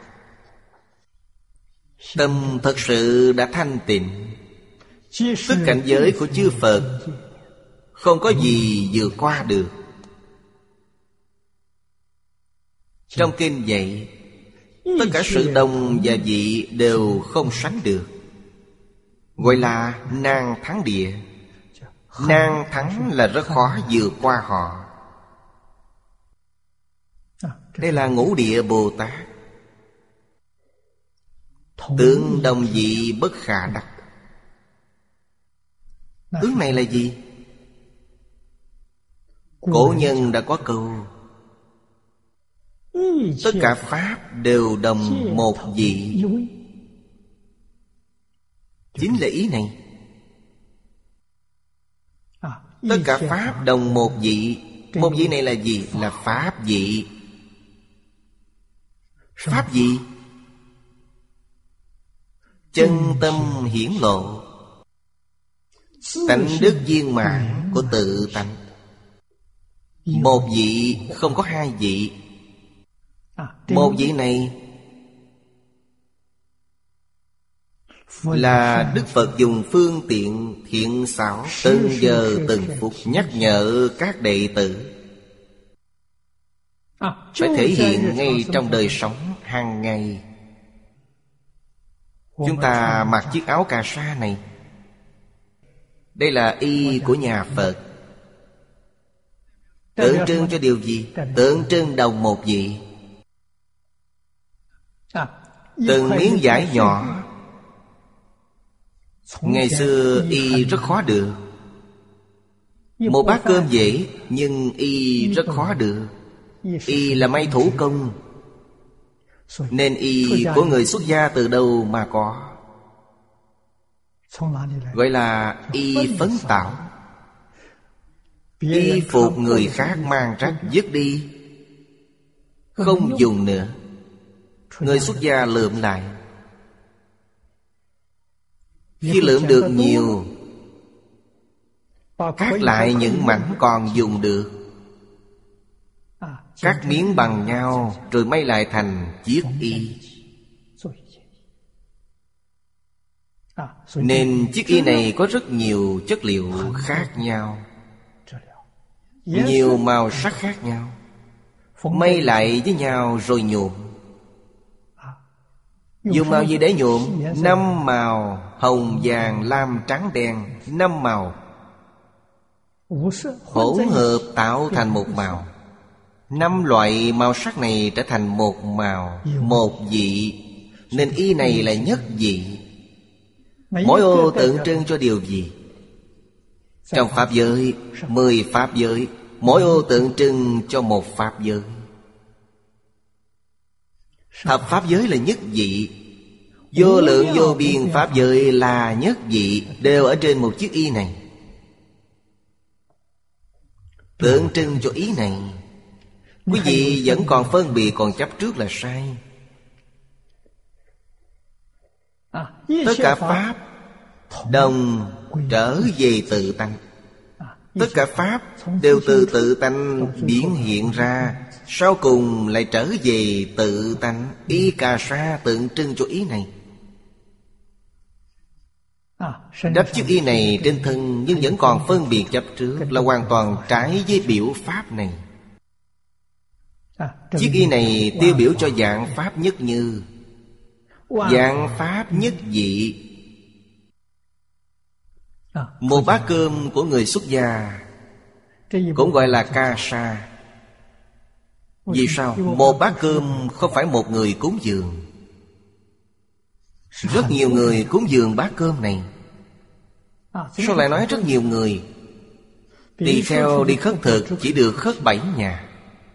Tâm thật sự đã thanh tịnh. Tức cảnh giới của chư Phật không có gì vượt qua được. Trong kinh dạy, tất cả sự đồng và vị đều không sánh được, gọi là nan thắng địa. Nan thắng là rất khó vượt qua họ. Đây là ngũ địa Bồ Tát. Tướng đồng vị bất khả đắc. Tướng này là gì? Cổ nhân đã có câu tất cả pháp đều đồng một vị. Chính là ý này. Tất cả pháp đồng một vị. Một vị này là gì? Là pháp vị. Pháp gì? Chân tâm hiển lộ, tánh đức viên mãn của tự tánh. Một vị, không có hai vị. Một vị này là Đức Phật dùng phương tiện thiện xảo, từng giờ từng phút nhắc nhở các đệ tử, phải thể hiện ngay trong đời sống hàng ngày. Chúng ta mặc chiếc áo cà sa này, đây là y của nhà Phật. Tượng trưng cho điều gì? Tượng trưng đồng một vị. Từng miếng vải nhỏ. Ngày xưa y rất khó được. Một bát cơm dễ, nhưng y rất khó được. Y là may thủ công, nên y của người xuất gia từ đâu mà có? Gọi là y phấn tạo. Y phục người khác mang rách vứt đi, không dùng nữa. Người xuất gia lượm lại. Khi lượm được nhiều, cắt lại những mảnh còn dùng được, cắt miếng bằng nhau rồi may lại thành chiếc y. Nên chiếc y này có rất nhiều chất liệu khác nhau, nhiều màu sắc khác nhau, may lại với nhau rồi nhuộm. Dùng màu gì để nhuộm? Năm màu: hồng, vàng, lam, trắng, đen. Năm màu hỗn hợp tạo thành một màu. Năm loại màu sắc này trở thành một màu, một vị. Nên y này là nhất vị. Mỗi ô tượng trưng cho điều gì? Trong pháp giới, mười pháp giới, mỗi ô tượng trưng cho một pháp giới. Thập pháp giới là nhất vị. Vô lượng vô biên pháp giới là nhất vị, đều ở trên một chiếc y này. Tượng trưng cho ý này. Quý vị vẫn còn phân biệt, còn chấp trước là sai. Tất cả pháp đồng trở về tự tánh. Tất cả pháp đều từ tự tánh biến hiện ra, sau cùng lại trở về tự tánh. Y cà sa tượng trưng cho ý này. Đắp chiếc y này trên thân nhưng vẫn còn phân biệt chấp trước, là hoàn toàn trái với biểu pháp này. Chiếc y này tiêu biểu cho dạng pháp nhất như, dạng pháp nhất dị. Một bát cơm của người xuất gia cũng gọi là ca sa. Vì sao? Một bát cơm không phải một người cúng dường, rất nhiều người cúng dường bát cơm này. Sao lại nói rất nhiều người? Tỳ kheo đi khất thực chỉ được khất bảy nhà.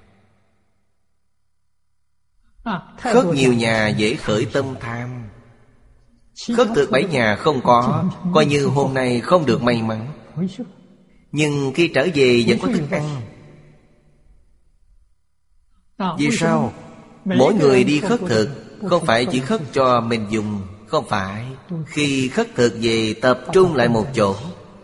Khất nhiều nhà dễ khởi tâm tham. Khất thực bảy nhà không có, coi như hôm nay không được may mắn. Nhưng khi trở về vẫn có thức ăn. Vì sao? Mỗi người đi khất thực không phải chỉ khất cho mình dùng, không phải. Khi khất thực về tập trung lại một chỗ,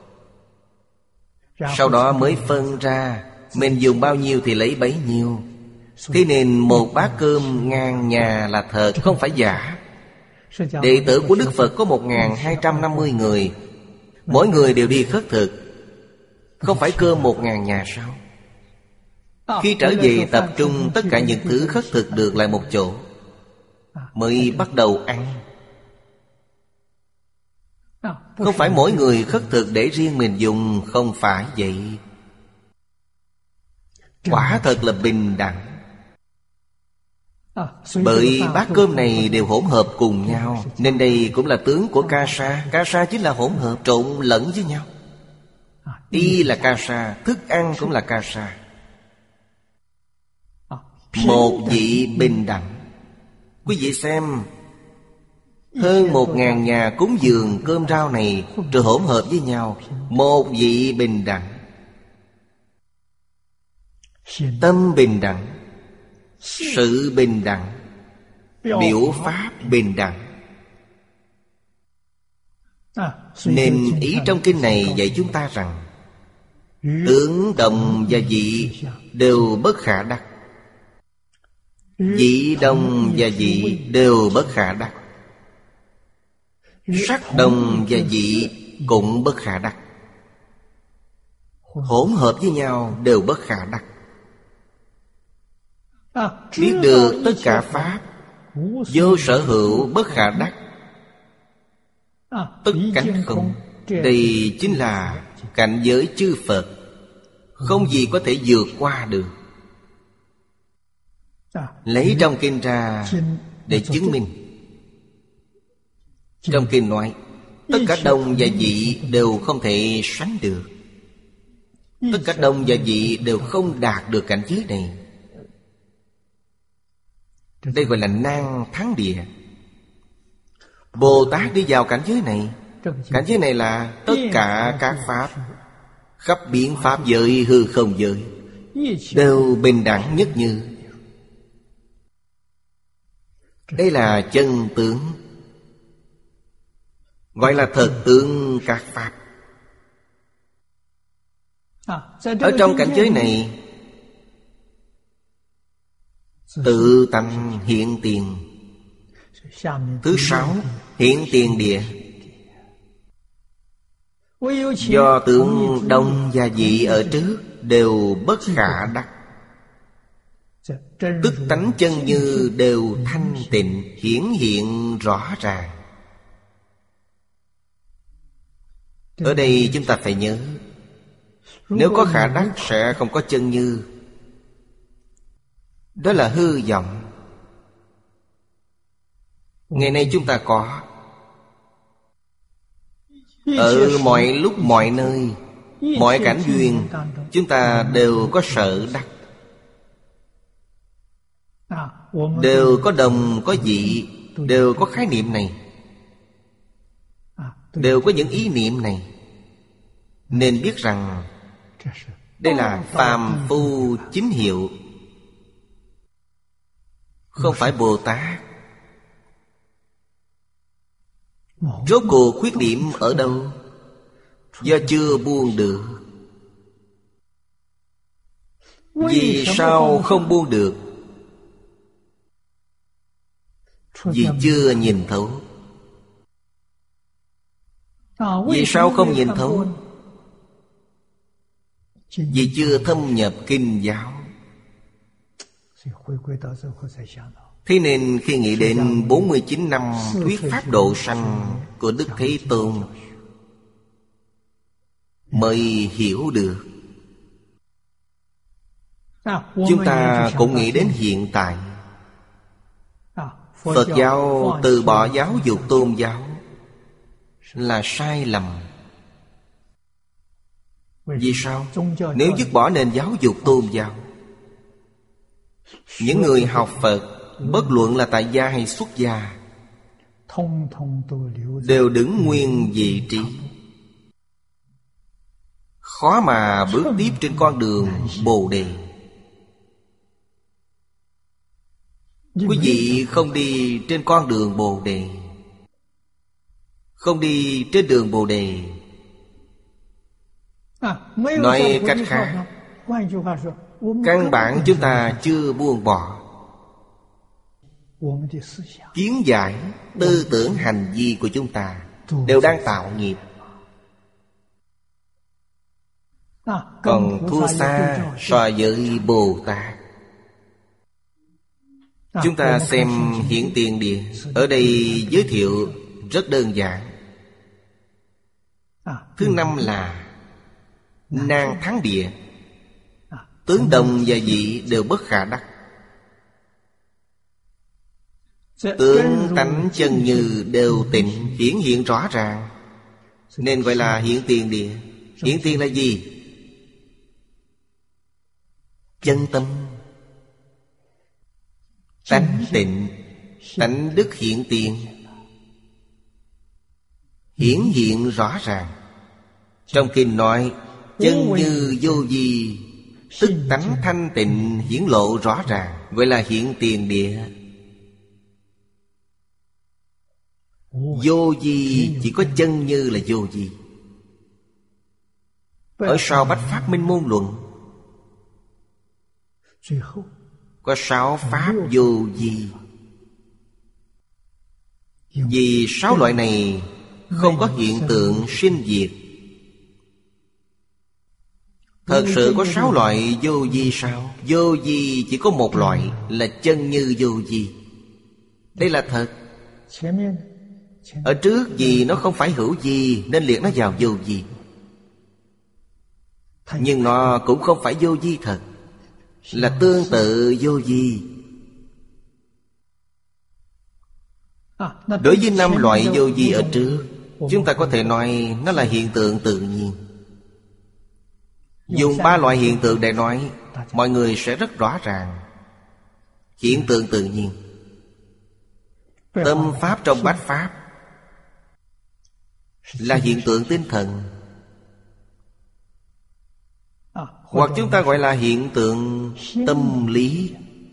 sau đó mới phân ra mình dùng bao nhiêu thì lấy bấy nhiêu. Thế nên một bát cơm ngàn nhà là thật, không phải giả. Đệ tử của Đức Phật có một nghìn hai trăm năm mươi người, mỗi người đều đi khất thực. Không phải cơm một ngàn nhà sao? Khi trở về tập trung tất cả những thứ khất thực được lại một chỗ, mới bắt đầu ăn. Không phải mỗi người khất thực để riêng mình dùng, không phải vậy. Quả thật là bình đẳng. Bởi bát cơm này đều hỗn hợp cùng nhau, nên đây cũng là tướng của ca sa. Ca sa chính là hỗn hợp, trộn lẫn với nhau. Y là ca sa, thức ăn cũng là ca sa. Một vị bình đẳng. Quý vị xem, hơn một ngàn nhà cúng dường cơm rau này rồi hỗn hợp với nhau, một vị bình đẳng. Tâm bình đẳng, sự bình đẳng, biểu pháp bình đẳng. Nên ý trong kinh này dạy chúng ta rằng tướng đồng và vị đều bất khả đắc, vị đồng và vị đều bất khả đắc, sắc đồng và vị cũng bất khả đắc. Hỗn hợp với nhau đều bất khả đắc. Biết được tất cả pháp vô sở hữu bất khả đắc, tất cánh không. Đây chính là cảnh giới chư Phật, không gì có thể vượt qua được. Lấy trong kinh ra để chứng minh. Trong kinh nói tất cả đồng và vị đều không thể sánh được. Tất cả đồng và vị đều không đạt được cảnh giới này. Đây gọi là nan thắng địa. Bồ Tát đi vào cảnh giới này. Cảnh giới này là tất cả các pháp, khắp biến pháp giới hư không giới đều bình đẳng nhất như. Đây là chân tướng, gọi là thật tướng các pháp. Ở trong cảnh giới này, tự tánh hiện tiền. Thứ sáu, hiện tiền địa. Do tướng đồng và vị ở trước đều bất khả đắc, tức tánh chân như đều thanh tịnh, hiển hiện rõ ràng. Ở đây chúng ta phải nhớ, nếu có khả đắc sẽ không có chân như. Đó là hư vọng. Ngày nay chúng ta có. Ở mọi lúc mọi nơi, mọi cảnh duyên, chúng ta đều có sở đắc, đều có đồng có vị, đều có khái niệm này, đều có những ý niệm này. Nên biết rằng đây là phàm phu chính hiệu, không phải Bồ Tát. Rốt cuộc khuyết điểm ở đâu? Do chưa buông được. Vì sao không buông được? Vì chưa nhìn thấu. Vì sao không nhìn thấu? Vì chưa thâm nhập kinh giáo. Thế nên khi nghĩ đến bốn mươi chín năm thuyết pháp độ sanh của Đức Thế Tôn, mới hiểu được. Chúng ta cũng nghĩ đến hiện tại. Phật giáo từ bỏ giáo dục tôn giáo là sai lầm. Vì sao? Nếu dứt bỏ nền giáo dục tôn giáo, những người học Phật, bất luận là tại gia hay xuất gia, đều đứng nguyên vị trí, khó mà bước tiếp trên con đường Bồ Đề. Quý vị không đi trên con đường Bồ Đề, không đi trên đường Bồ Đề. Nói cách khác, căn bản chúng ta chưa buông bỏ. Kiến giải, tư tưởng, hành vi của chúng ta đều đang tạo nghiệp. Còn thua xa so với Bồ Tát. Chúng ta xem Hiển Tiền Địa. Ở đây giới thiệu rất đơn giản. Thứ năm là Nan Thắng Địa. Tướng đồng và vị đều bất khả đắc. Tướng tánh chân như đều tịnh, hiển hiện rõ ràng, nên gọi là Hiển Tiền Địa. Hiển tiền là gì? Chân tâm, tánh tịnh, tánh đức hiển tiền, hiển hiện rõ ràng. Trong kinh nói chân như vô vi, tức tánh thanh tịnh hiển lộ rõ ràng, gọi là Hiển Tiền Địa. Vô vi chỉ có chân như là vô vi. Ở sau Bách Pháp Minh Môn Luận có sáu pháp vô vi. Vì sáu loại này không có hiện tượng sinh diệt. Thật sự có sáu loại vô vi sao? Vô vi chỉ có một loại là chân như vô vi. Đây là thật. Ở trước vì nó không phải hữu vi nên liệt nó vào vô vi. Nhưng nó cũng không phải vô vi thật, là tương tự vô vi. Đối với năm loại vô vi ở trước, chúng ta có thể nói nó là hiện tượng tự nhiên. Dùng ba loại hiện tượng để nói, mọi người sẽ rất rõ ràng. Hiện tượng tự nhiên, tâm pháp trong bát pháp là hiện tượng tinh thần, hoặc chúng ta gọi là hiện tượng tâm lý.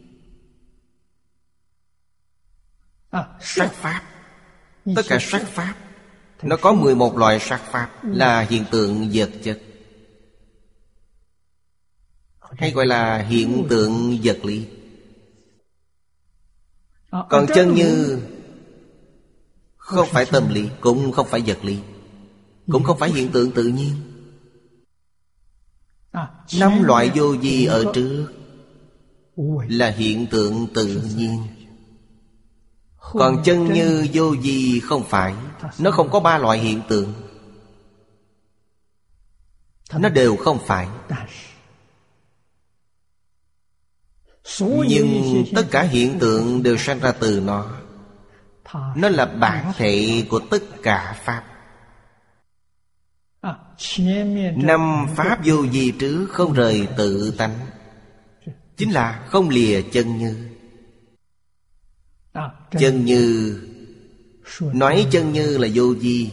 Sắc pháp, tất cả sắc pháp, nó có mười một loại sắc pháp là hiện tượng vật chất, hay gọi là hiện tượng vật lý. Còn chân như không phải tâm lý, cũng không phải vật lý, cũng không phải hiện tượng tự nhiên. Năm loại vô vi ở trước là hiện tượng tự nhiên. Còn chân như vô vi không phải, nó không có ba loại hiện tượng, nó đều không phải. Nhưng tất cả hiện tượng đều sanh ra từ nó. Nó là bản thể của tất cả pháp. Năm pháp vô vi trước không rời tự tánh, chính là không lìa chân như. Chân như, nói chân như là vô vi,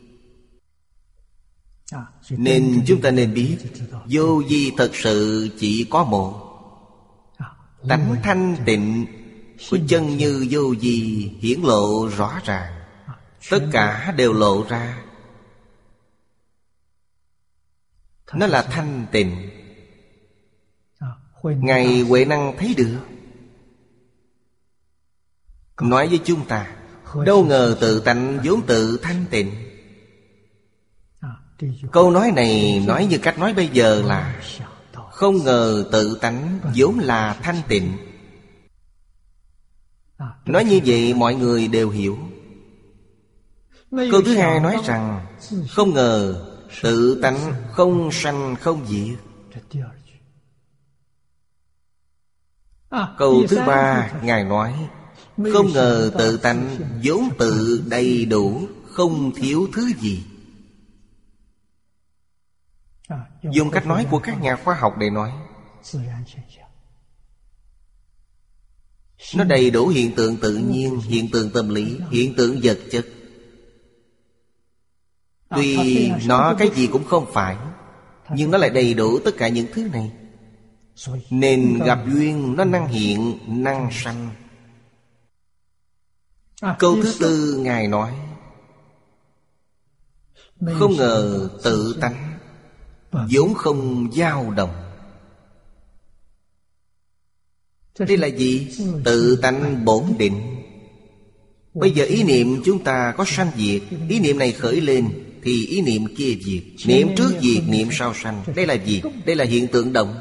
nên chúng ta nên biết vô vi thật sự chỉ có một. Tánh thanh tịnh của chân như vô vi hiển lộ rõ ràng, tất cả đều lộ ra. Nó là thanh tịnh. Ngài Huệ Năng thấy được, nói với chúng ta, đâu ngờ tự tánh vốn tự thanh tịnh. Câu nói này nói như cách nói bây giờ là không ngờ tự tánh vốn là thanh tịnh. Nói như vậy mọi người đều hiểu. Câu thứ hai nói rằng không ngờ tự tánh không sanh không diệt. Câu thứ ba Ngài nói không ngờ tự tánh vốn tự đầy đủ, không thiếu thứ gì. Dùng cách nói của các nhà khoa học để nói, nó đầy đủ hiện tượng tự nhiên, hiện tượng tâm lý, hiện tượng vật chất. Tuy nó cái gì cũng không phải, nhưng nó lại đầy đủ tất cả những thứ này. Nên gặp duyên nó năng hiện, năng sanh. Câu thứ tư Ngài nói không ngờ tự tánh vốn không dao động. Đây là gì? Tự tánh bổn định. Bây giờ ý niệm chúng ta có sanh diệt, ý niệm này khởi lên thì ý niệm kia diệt. Niệm trước diệt, niệm sau sanh. Đây là gì? Đây là hiện tượng động.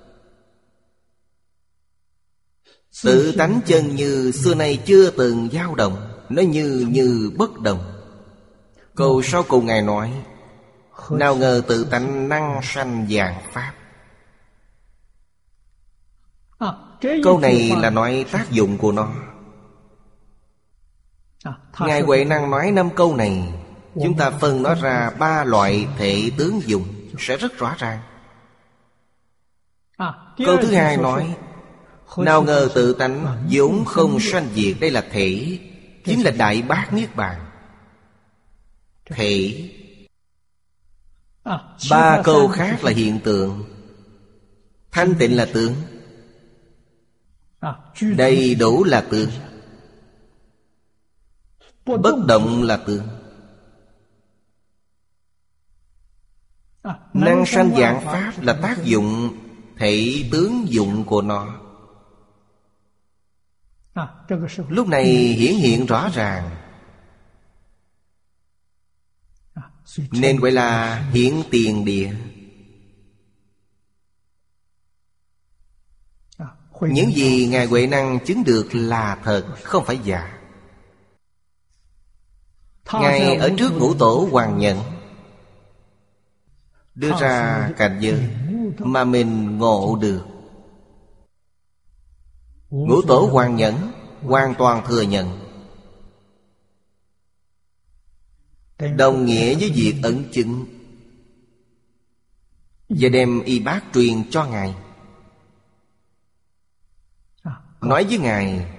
Tự tánh chân như xưa nay chưa từng dao động, nó như như bất động. Câu sau cùng Ngài nói nào ngờ tự tánh năng sanh vạn pháp. Câu này là nói tác dụng của nó. Ngài Huệ Năng nói năm câu này, chúng ta phân nó ra ba loại thể tướng dụng sẽ rất rõ ràng. Câu thứ hai nói nào ngờ tự tánh vốn không sanh diệt. Đây là thể, chính là Đại Bát Niết Bàn. Thể. Ba câu khác là hiện tượng. Thanh tịnh là tướng, đầy đủ là tướng, bất động là tướng. Năng sanh vạn pháp là tác dụng, thể tướng dụng của nó. Lúc này hiển hiện rõ ràng, nên gọi là hiển tiền địa. Những gì Ngài Huệ Năng chứng được là thật, không phải giả. Ngài ở trước Ngũ Tổ Hoàng Nhẫn đưa ra cảnh giới mà mình ngộ được. Ngũ Tổ Hoàng Nhẫn hoàn toàn thừa nhận, đồng nghĩa với việc ấn chứng, và đem y bát truyền cho Ngài. Nói với Ngài,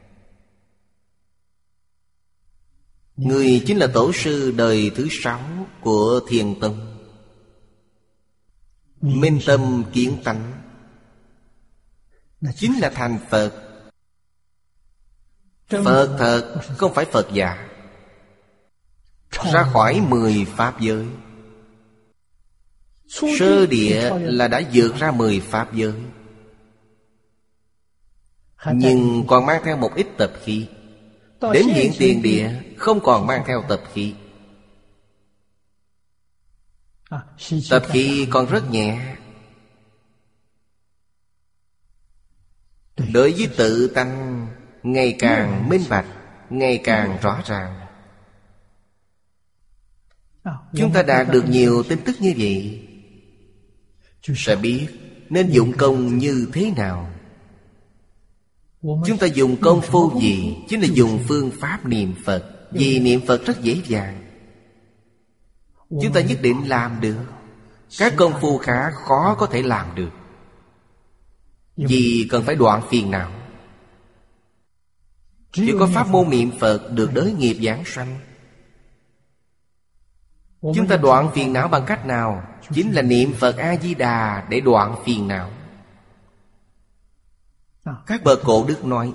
người chính là tổ sư đời thứ sáu của Thiền Tông. Minh tâm kiến tánh, chính là thành Phật. Phật thật, không phải Phật giả. Ra khỏi mười pháp giới. Sơ địa là đã vượt ra mười pháp giới, nhưng còn mang theo một ít tập khí. Đến hiện tiền địa không còn mang theo tập khí. Tập khí còn rất nhẹ. Đối với tự tánh ngày càng minh bạch, ngày càng rõ ràng. Chúng ta đạt được nhiều tin tức như vậy, sẽ biết nên dụng công như thế nào. Chúng ta dùng công phu gì? Chính là dùng phương pháp niệm Phật. Vì niệm Phật rất dễ dàng, chúng ta nhất định làm được. Các công phu khác khó có thể làm được, vì cần phải đoạn phiền não. Chỉ có pháp môn niệm Phật được đới nghiệp giảng sanh. Chúng ta đoạn phiền não bằng cách nào? Chính là niệm Phật A-di-đà để đoạn phiền não. Các bậc cổ đức nói,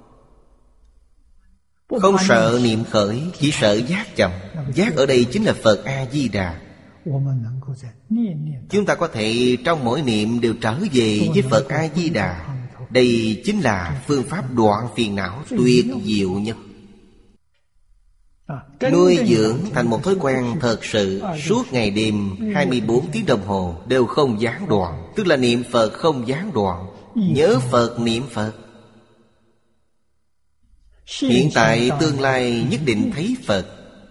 không sợ niệm khởi, chỉ sợ giác chậm. Giác ở đây chính là Phật A-di-đà. Chúng ta có thể trong mỗi niệm đều trở về với Phật A-di-đà. Đây chính là phương pháp đoạn phiền não tuyệt diệu nhất. Nuôi dưỡng thành một thói quen thật sự. Suốt ngày đêm hai mươi bốn tiếng đồng hồ đều không gián đoạn. Tức là niệm Phật không gián đoạn. Nhớ Phật niệm Phật. Hiện tại tương lai nhất định thấy Phật.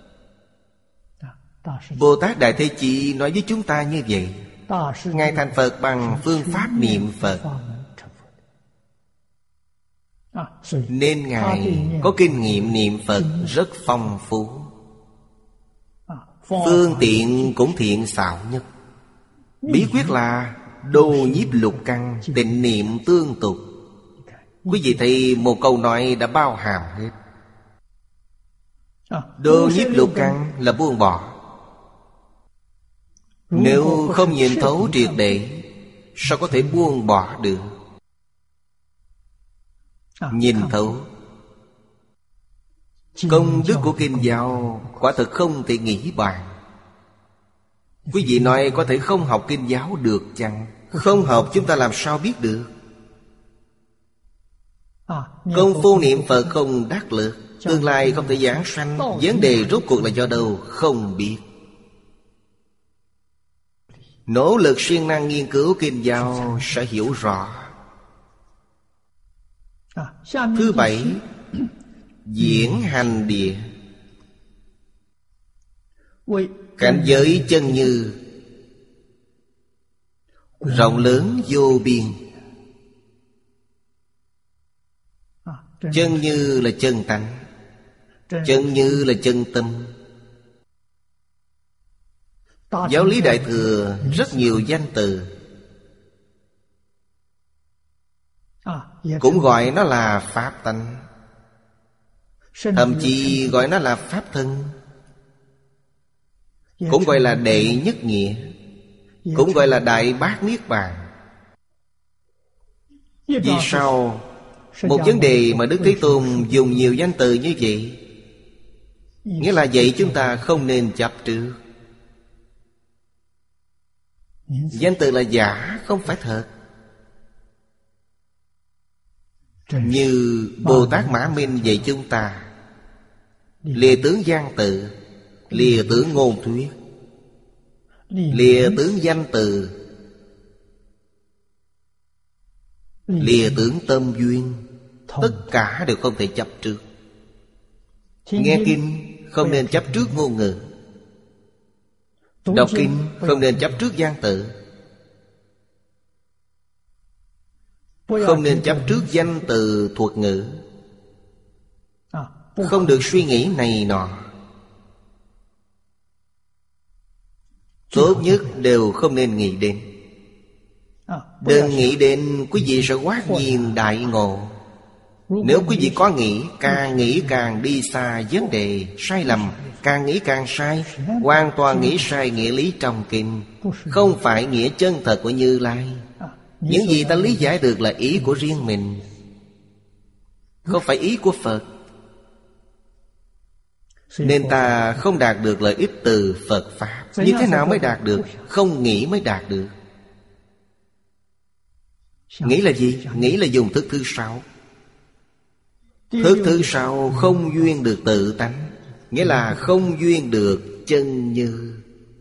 Bồ Tát Đại Thế Chí nói với chúng ta như vậy. Ngài thành Phật bằng phương pháp niệm Phật, nên Ngài có kinh nghiệm niệm Phật rất phong phú. Phương tiện cũng thiện xảo nhất. Bí quyết là đồ nhiếp lục căn, tịnh niệm tương tục. Quý vị thấy một câu nói đã bao hàm hết. Đồ nhiếp lục căn là buông bỏ. Nếu không nhìn thấu triệt để, sao có thể buông bỏ được? Nhìn thấu. Công đức của kinh giáo quả thực không thể nghĩ bàn. Quý vị nói có thể không học kinh giáo được chăng? Không học chúng ta làm sao biết được? Công phu niệm Phật không đắc lực, tương lai không thể giảng sanh. Vấn đề rốt cuộc là do đâu không biết. Nỗ lực siêng năng nghiên cứu kinh giáo sẽ hiểu rõ. Thứ bảy, diễn hành địa. Cảnh giới chân như, rộng lớn vô biên. Chân như là chân tánh, chân như là chân tâm. Giáo lý Đại Thừa rất nhiều danh từ, cũng gọi nó là pháp tánh, thậm chí gọi nó là pháp thân, cũng gọi là đệ nhất nghĩa, cũng gọi là đại bát niết bàn. Vì sao một vấn đề mà Đức Thế Tôn dùng nhiều danh từ như vậy? Nghĩa là vậy chúng ta không nên chấp trước. Danh từ là giả, không phải thật. Như Bồ Tát Mã Minh dạy chúng ta: lìa tướng văn tự, lìa tướng ngôn thuyết, lìa tướng danh từ, lìa tướng tâm duyên. Tất cả đều không thể chấp trước. Nghe kinh không nên chấp trước ngôn ngữ, đọc kinh không nên chấp trước văn tự, không nên chấp trước danh từ thuật ngữ, không được suy nghĩ này nọ. Tốt nhất đều không nên nghĩ đến. Đừng nghĩ đến, quý vị sẽ hoát nhiên đại ngộ. Nếu quý vị có nghĩ, càng nghĩ càng đi xa vấn đề, sai lầm. Càng nghĩ càng sai, hoàn toàn nghĩ sai nghĩa lý trong kinh, không phải nghĩa chân thật của Như Lai. Những gì ta lý giải được là ý của riêng mình, không phải ý của Phật. Nên ta không đạt được lợi ích từ Phật Pháp. Như thế nào mới đạt được? Không nghĩ mới đạt được. Nghĩ là gì? Nghĩ là dùng thức thứ sáu. Thức thứ sáu không duyên được tự tánh, nghĩa là không duyên được chân như.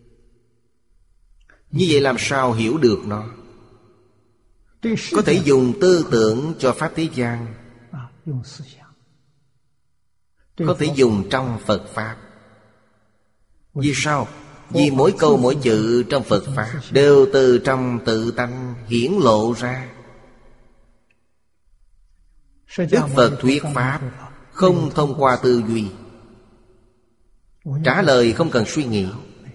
Như vậy làm sao hiểu được nó? Có thể dùng tư tưởng cho Pháp thế gian, có thể dùng trong Phật Pháp. Vì sao? Vì mỗi câu mỗi chữ trong Phật Pháp đều từ trong tự tánh hiển lộ ra. Đức Phật thuyết Pháp không thông qua tư duy, trả lời không cần suy nghĩ.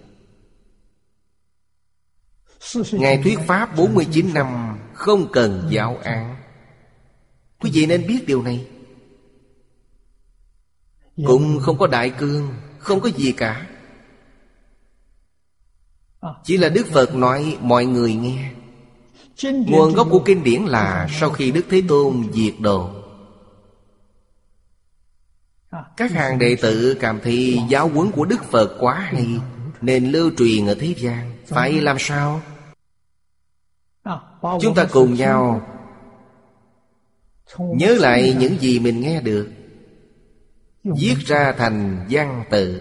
Ngài thuyết Pháp bốn mươi chín năm không cần giáo án. Quý vị nên biết điều này. Cũng không có đại cương, không có gì cả. Chỉ là Đức Phật nói mọi người nghe. Nguồn gốc của kinh điển là sau khi Đức Thế Tôn diệt độ, các hàng đệ tử cảm thấy giáo huấn của Đức Phật quá hay, nên lưu truyền ở thế gian. Phải làm sao? Chúng ta cùng nhau nhớ lại những gì mình nghe được, viết ra thành văn tự.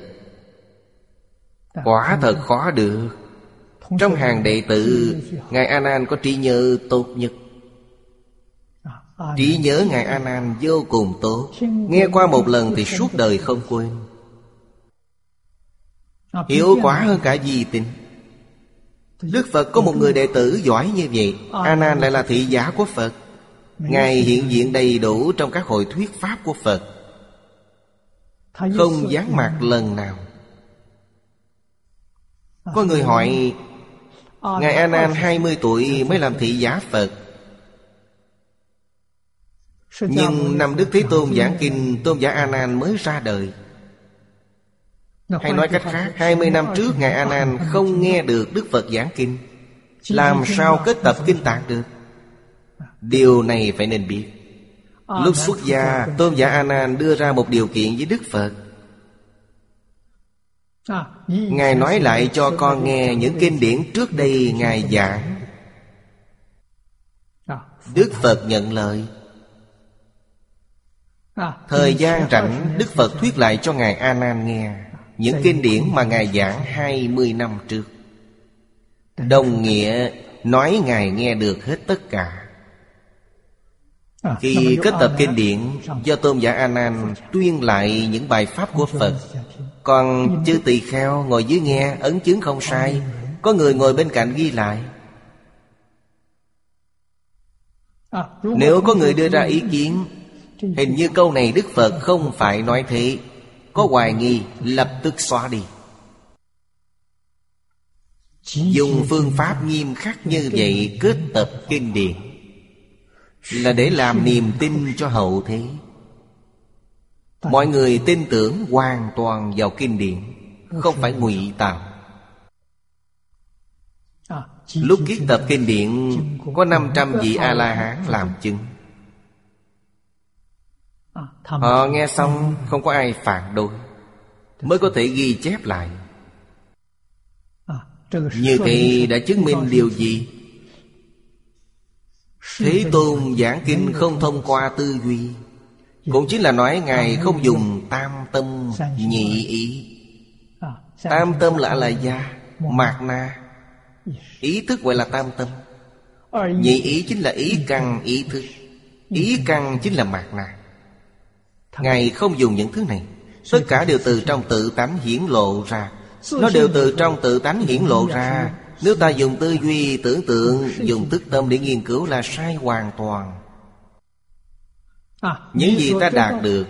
Quả thật khó được. Trong hàng đệ tử, Ngài A Nan có trí nhớ tốt nhất. Trí nhớ Ngài A Nan vô cùng tốt. Nghe qua một lần thì suốt đời không quên. Hiệu quả hơn cả di tinh. Đức Phật có một người đệ tử giỏi như vậy. A Nan lại là thị giả của Phật. Ngài hiện diện đầy đủ trong các hội thuyết pháp của Phật, không vắng mặt lần nào. Có người hỏi, Ngài A Nan hai mươi tuổi mới làm thị giả Phật, nhưng năm Đức Thế Tôn giảng kinh, tôn giả A Nan mới ra đời. Hay nói cách khác, hai mươi năm trước Ngài A Nan không nghe được Đức Phật giảng kinh, làm sao kết tập kinh tạng được? Điều này phải nên biết. Lúc xuất gia, tôn giả A Nan đưa ra một điều kiện với Đức Phật. Ngài nói lại cho con nghe những kinh điển trước đây Ngài giảng. Đức Phật nhận lời. Thời gian rảnh, Đức Phật thuyết lại cho Ngài A Nan nghe những kinh điển mà Ngài giảng hai mươi năm trước. Đồng nghĩa nói Ngài nghe được hết tất cả. Khi kết tập kinh điển, do tôn giả A Nan tuyên lại những bài pháp của Phật, còn chư tỳ kheo ngồi dưới nghe, ấn chứng không sai. Có người ngồi bên cạnh ghi lại. Nếu có người đưa ra ý kiến, hình như câu này Đức Phật không phải nói thế, có hoài nghi, lập tức xóa đi. Dùng phương pháp nghiêm khắc như vậy kết tập kinh điển là để làm niềm tin cho hậu thế. Mọi người tin tưởng hoàn toàn vào kinh điển, không phải ngụy tạo. Lúc kiết tập kinh điển, có năm trăm vị A-la-hán làm chứng. Họ nghe xong không có ai phản đối, mới có thể ghi chép lại. Như thế đã chứng minh điều gì? Thế Tôn giảng kinh không thông qua tư duy, cũng chính là nói Ngài không dùng tam tâm nhị ý. Tam tâm là là gia, mạt na. Ý thức gọi là tam tâm. Nhị ý chính là ý căn ý thức. Ý căn chính là mạt na. Ngài không dùng những thứ này. Tất cả đều từ trong tự tánh hiển lộ ra. Nó đều từ trong tự tánh hiển lộ ra. Nếu ta dùng tư duy, tưởng tượng, dùng thức tâm để nghiên cứu là sai hoàn toàn. Những gì ta đạt được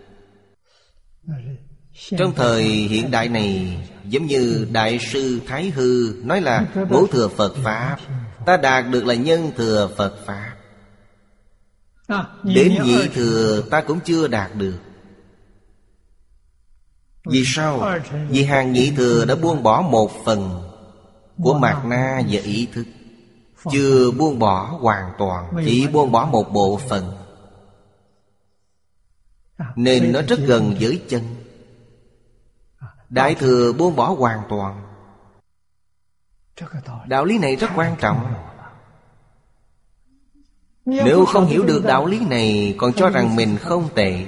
trong thời hiện đại này, giống như Đại sư Thái Hư nói là ngũ thừa Phật Pháp, ta đạt được là nhân thừa Phật Pháp. Đến nhị thừa ta cũng chưa đạt được. Vì sao? Vì hàng nhị thừa đã buông bỏ một phần của mạt na và ý thức, chưa buông bỏ hoàn toàn, chỉ buông bỏ một bộ phận, nên nó rất gần với chân. Đại thừa buông bỏ hoàn toàn. Đạo lý này rất quan trọng. Nếu không hiểu được đạo lý này, còn cho rằng mình không tệ,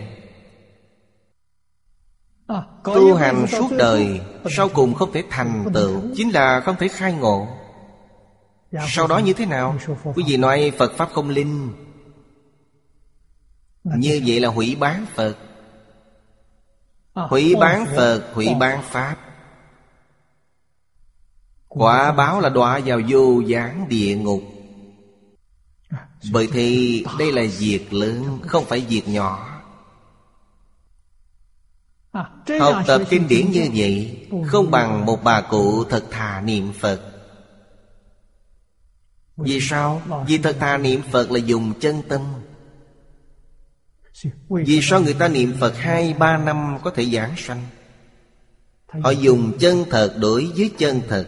tu hành suốt đời, sau cùng không thể thành tựu, chính là không thể khai ngộ. Sau đó như thế nào? Quý vị nói Phật Pháp không linh, như vậy là hủy bán Phật. Hủy bán Phật, hủy bán Pháp. Quả báo là đọa vào vô gián địa ngục. Bởi thì đây là việc lớn, không phải việc nhỏ. Học tập kinh điển như vậy không bằng một bà cụ thật thà niệm Phật. Vì sao? Vì thật thà niệm Phật là dùng chân tâm. Vì sao người ta niệm Phật hai ba năm có thể giảng sanh? Họ dùng chân thật đối với chân thật.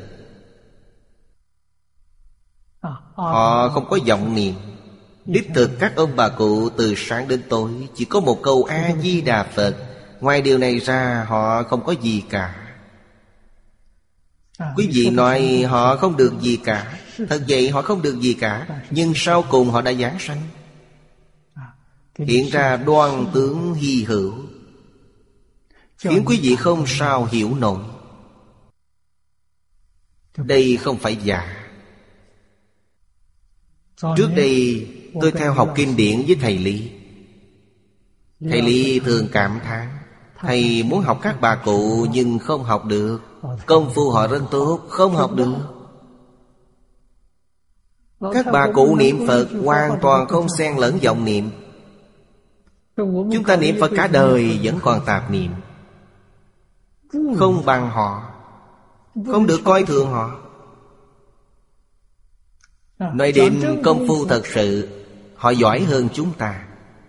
Họ không có vọng niệm. Đích thực các ông bà cụ từ sáng đến tối chỉ có một câu A-di-đà Phật. Ngoài điều này ra họ không có gì cả. Quý vị nói họ không được gì cả. Thật vậy họ không được gì cả. Nhưng sau cùng họ đã giảng sanh. Hiện ra đoan tướng hy hữu. khiến quý vị không sao hiểu nổi. Đây không phải giả. Trước đây tôi theo học kinh điển với thầy Lý. Thầy Lý thường cảm thán, thầy muốn học các bà cụ nhưng không học được. Công phu họ rất tốt, không học được. Các bà cụ niệm Phật hoàn toàn không xen lẫn vọng niệm. Chúng ta niệm Phật cả đời vẫn còn tạp niệm. Không bằng họ, không được coi thường họ. Nói đến công phu thật sự, họ giỏi hơn chúng ta.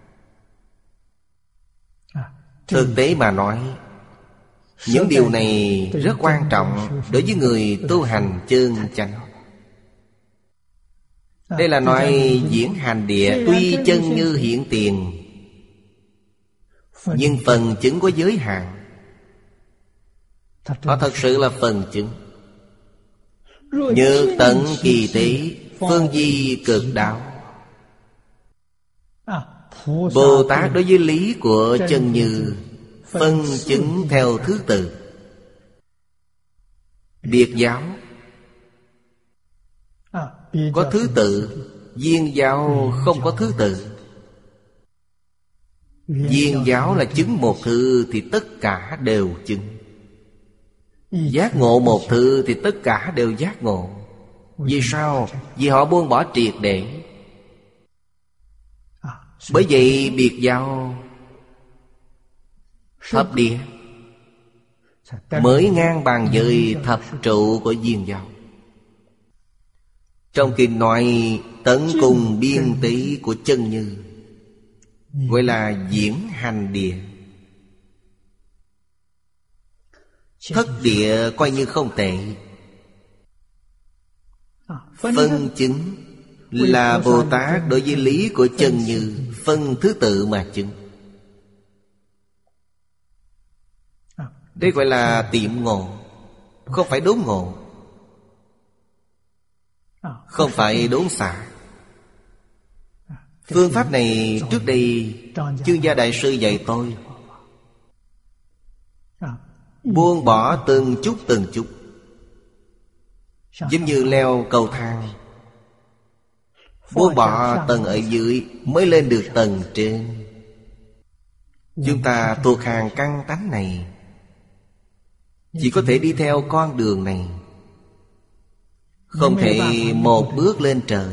Thực tế mà nói, những điều này rất quan trọng đối với người tu hành chân chánh. Đây là nói diễn hành địa tuy chân như hiện tiền, nhưng phần chứng có giới hạn. Họ thật sự là phần chứng. Như tận kỳ tế, phương di cực đạo. Bồ Tát đối với lý của chân như phân chứng theo thứ tự. Biệt giáo có thứ tự, viên giáo không có thứ tự. Viên giáo là chứng một thứ thì tất cả đều chứng. Giác ngộ một thứ thì tất cả đều giác ngộ. Vì sao? Vì họ buông bỏ triệt để. Bởi vậy biệt giáo thập địa mới ngang bằng với thập trụ của viên giáo. Trong kinh nói tận cùng biên tế của chân như, gọi là diễn hành địa. Thất địa coi như không tệ. Phân chứng là Bồ Tát đối với lý của chân như phân thứ tự mà chứng. Đây gọi là tiệm ngộ, không phải đốn ngộ, không phải đốn xả. Phương pháp này trước đây Chương Gia Đại Sư dạy tôi. Buông bỏ từng chút từng chút, giống như leo cầu thang. Buông bỏ tầng ở dưới mới lên được tầng trên. Chúng ta thuộc hàng căn tánh này, chỉ có thể đi theo con đường này, không thể một bước lên trời.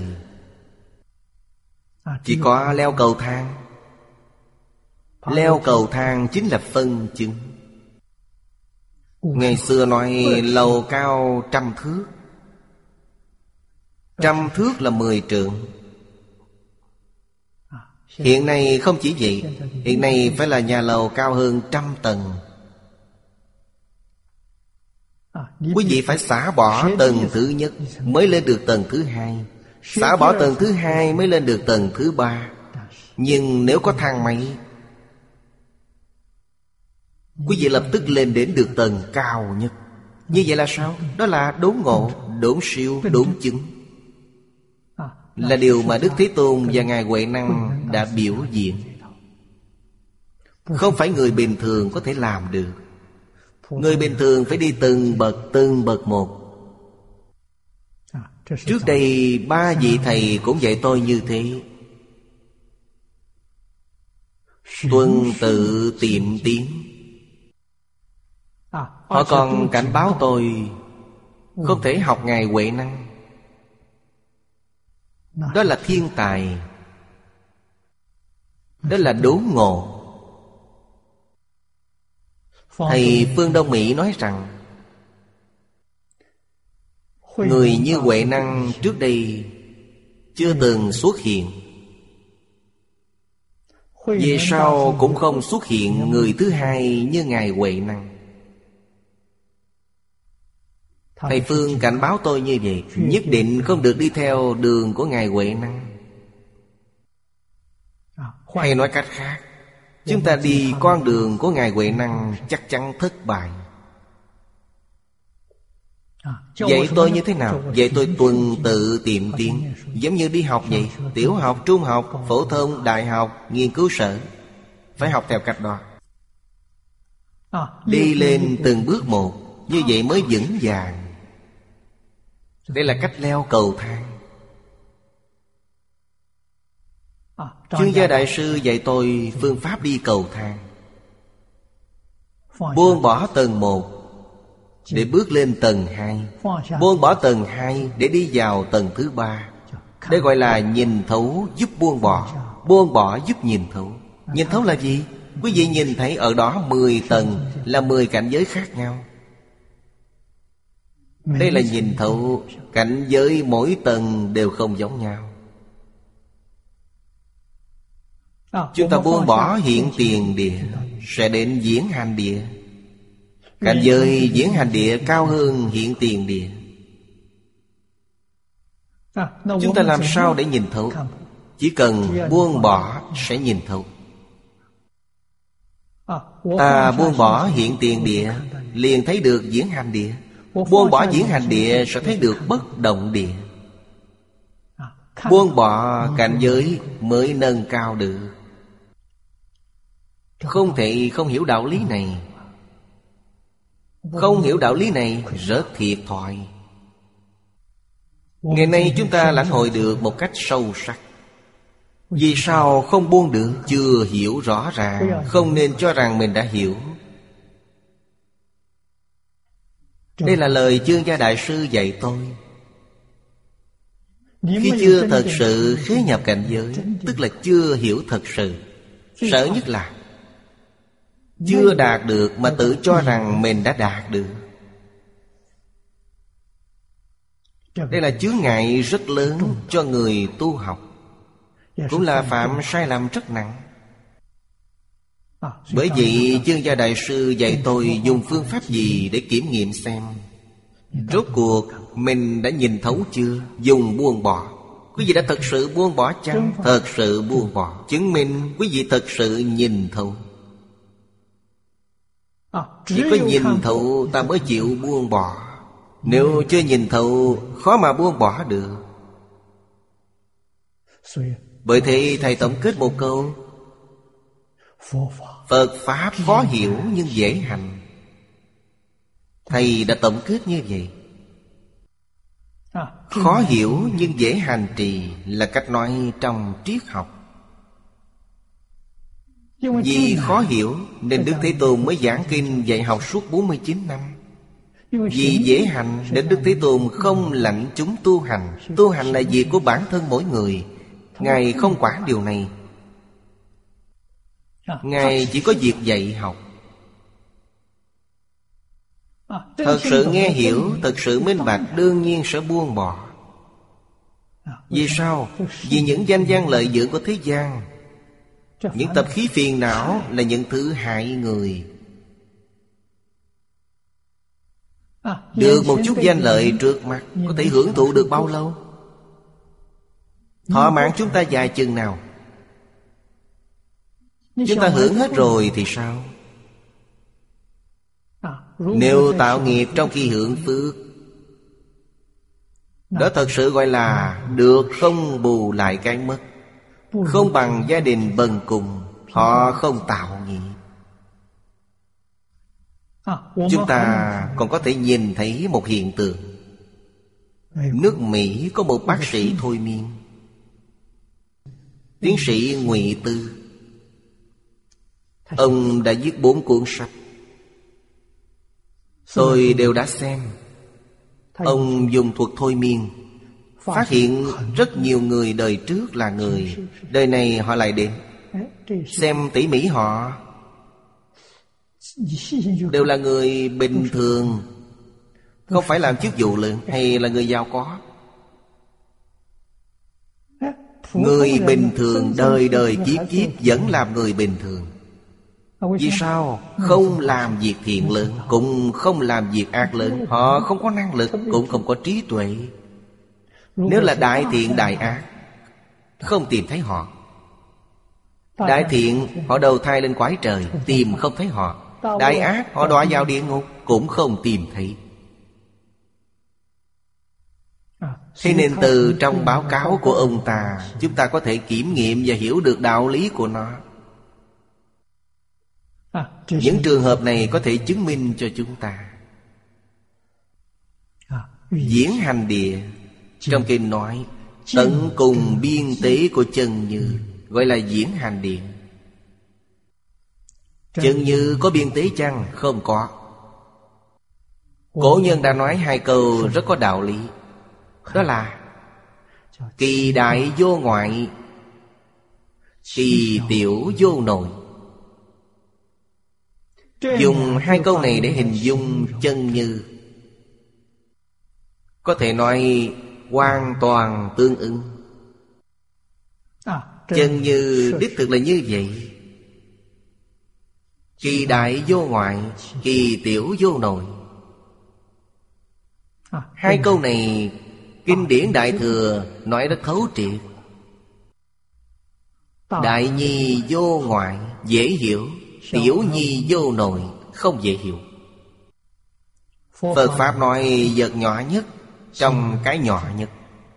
Chỉ có leo cầu thang. Leo cầu thang chính là phân chứng. Ngày xưa nói lầu cao trăm thước, trăm thước là mười trượng. Hiện nay không chỉ vậy, hiện nay phải là nhà lầu cao hơn trăm tầng. Quý vị phải xả bỏ tầng thứ nhất mới lên được tầng thứ hai, xả bỏ tầng thứ hai mới lên được tầng thứ ba. Nhưng nếu có thang máy, quý vị lập tức lên đến được tầng cao nhất. Như vậy là sao? Đó là đốn ngộ, đốn siêu, đốn chứng. Là điều mà Đức Thế Tôn và Ngài Huệ Năng đã biểu diễn. Không phải người bình thường có thể làm được. Người bình thường phải đi từng bậc từng bậc một. Trước đây ba vị thầy cũng dạy tôi như thế. Tuân tự tiệm tiến. Họ còn cảnh báo tôi không thể học Ngài Huệ Năng. Đó là thiên tài, đó là đốn ngộ. Thầy Phương Đông Mỹ nói rằng người như Huệ Năng trước đây chưa từng xuất hiện, về sau cũng không xuất hiện người thứ hai như Ngài Huệ Năng. Thầy Phương cảnh báo tôi như vậy, nhất định không được đi theo đường của Ngài Huệ Năng. Hay nói cách khác, chúng ta đi con đường của Ngài Huệ Năng chắc chắn thất bại. Vậy tôi như thế nào? Vậy tôi tuần tự tiệm tiến, giống như đi học vậy. Tiểu học, trung học, phổ thông, đại học, nghiên cứu sở, phải học theo cách đó. Đi lên từng bước một, như vậy mới vững vàng. Đây là cách leo cầu thang. Chương Gia Đại Sư dạy tôi phương pháp đi cầu thang. Buông bỏ tầng một để bước lên tầng hai, buông bỏ tầng hai để đi vào tầng thứ ba. Đây gọi là nhìn thấu giúp buông bỏ, buông bỏ giúp nhìn thấu. Nhìn thấu là gì? Quý vị nhìn thấy ở đó mười tầng là mười cảnh giới khác nhau. Đây là nhìn thấu cảnh giới mỗi tầng đều không giống nhau. Chúng ta buông bỏ hiện tiền địa sẽ đến diễn hành địa. Cảnh giới diễn hành địa cao hơn hiện tiền địa. Chúng ta làm sao để nhìn thấu? Chỉ cần buông bỏ sẽ nhìn thấu. Ta buông bỏ hiện tiền địa liền thấy được diễn hành địa. Buông bỏ diễn hành địa sẽ thấy được bất động địa. Buông bỏ cảnh giới mới nâng cao được. Không thể không hiểu đạo lý này. Không hiểu đạo lý này rất thiệt thòi. Ngày nay chúng ta lãnh hội được một cách sâu sắc. Vì sao không buông được? Chưa hiểu rõ ràng. Không nên cho rằng mình đã hiểu. Đây là lời Chương Gia Đại Sư dạy tôi. Khi chưa thật sự khế nhập cảnh giới, tức là chưa hiểu thật sự. Sợ nhất là chưa đạt được mà tự cho rằng mình đã đạt được. Đây là chướng ngại rất lớn cho người tu học, cũng là phạm sai lầm rất nặng. Bởi vậy Chương Gia Đại Sư dạy tôi dùng phương pháp gì để kiểm nghiệm xem rốt cuộc mình đã nhìn thấu chưa. Dùng buông bỏ. Quý vị đã thật sự buông bỏ chăng? Thật sự buông bỏ, chứng minh quý vị thật sự nhìn thấu. Chỉ có nhìn thấu ta mới chịu buông bỏ. Nếu chưa nhìn thấu khó mà buông bỏ được. Bởi thế thầy tổng kết một câu: Phật Pháp khó hiểu nhưng dễ hành. Thầy đã tổng kết như vậy. Khó hiểu nhưng dễ hành trì là cách nói trong triết học. Vì khó hiểu nên Đức Thế Tôn mới giảng kinh dạy học suốt bốn mươi chín năm. Vì dễ hành nên Đức Thế Tôn không lãnh chúng tu hành. Tu hành là việc của bản thân mỗi người. Ngài không quản điều này. Ngài chỉ có việc dạy học. Thật sự nghe hiểu, thật sự minh bạch, đương nhiên sẽ buông bỏ. Vì sao? Vì những danh văn lợi dưỡng của thế gian. Những tập khí phiền não là những thứ hại người. Được một chút danh lợi trước mặt có thể hưởng thụ được bao lâu? Thọ mạng chúng ta dài chừng nào? Chúng ta hưởng hết rồi thì sao? Nếu tạo nghiệp trong khi hưởng phước, đó thật sự gọi là được không bù lại cái mất. Không bằng gia đình bần cùng, họ không tạo nghiệp. Chúng ta còn có thể nhìn thấy một hiện tượng. Nước Mỹ có một bác sĩ thôi miên, tiến sĩ Ngụy Tư. Ông đã viết bốn cuốn sách, tôi đều đã xem. Ông dùng thuật thôi miên, phát hiện rất nhiều người đời trước là người, đời này họ lại đến. Xem tỉ mỉ họ đều là người bình thường, không phải làm chức vụ lớn hay là người giàu có. Người bình thường đời đời kiếp kiếp vẫn làm người bình thường. Vì sao? Không làm việc thiện lớn, cũng không làm việc ác lớn. Họ không có năng lực, cũng không có trí tuệ. Nếu là đại thiện đại ác, không tìm thấy họ. Đại thiện họ đầu thai lên cõi trời, tìm không thấy họ. Đại ác họ đọa vào địa ngục, cũng không tìm thấy. Thế nên từ trong báo cáo của ông ta, chúng ta có thể kiểm nghiệm và hiểu được đạo lý của nó. Những trường hợp này có thể chứng minh cho chúng ta. Diễn hành địa trong kinh nói tận cùng biên tế của chân như, gọi là diễn hành địa. Chân như có biên tế chăng? Không có. Cổ nhân đã nói hai câu rất có đạo lý. Đó là kỳ đại vô ngoại, kỳ tiểu vô nội. Dùng hai câu này để hình dung chân như, có thể nói hoàn toàn tương ứng. Chân như đích thực là như vậy. Kỳ đại vô ngoại, kỳ tiểu vô nội. Hai câu này kinh điển Đại Thừa nói rất thấu triệt. Đại nhi vô ngoại dễ hiểu, tiểu nhi vô nội không dễ hiểu. Phật Pháp nói vật nhỏ nhất trong cái nhỏ nhất,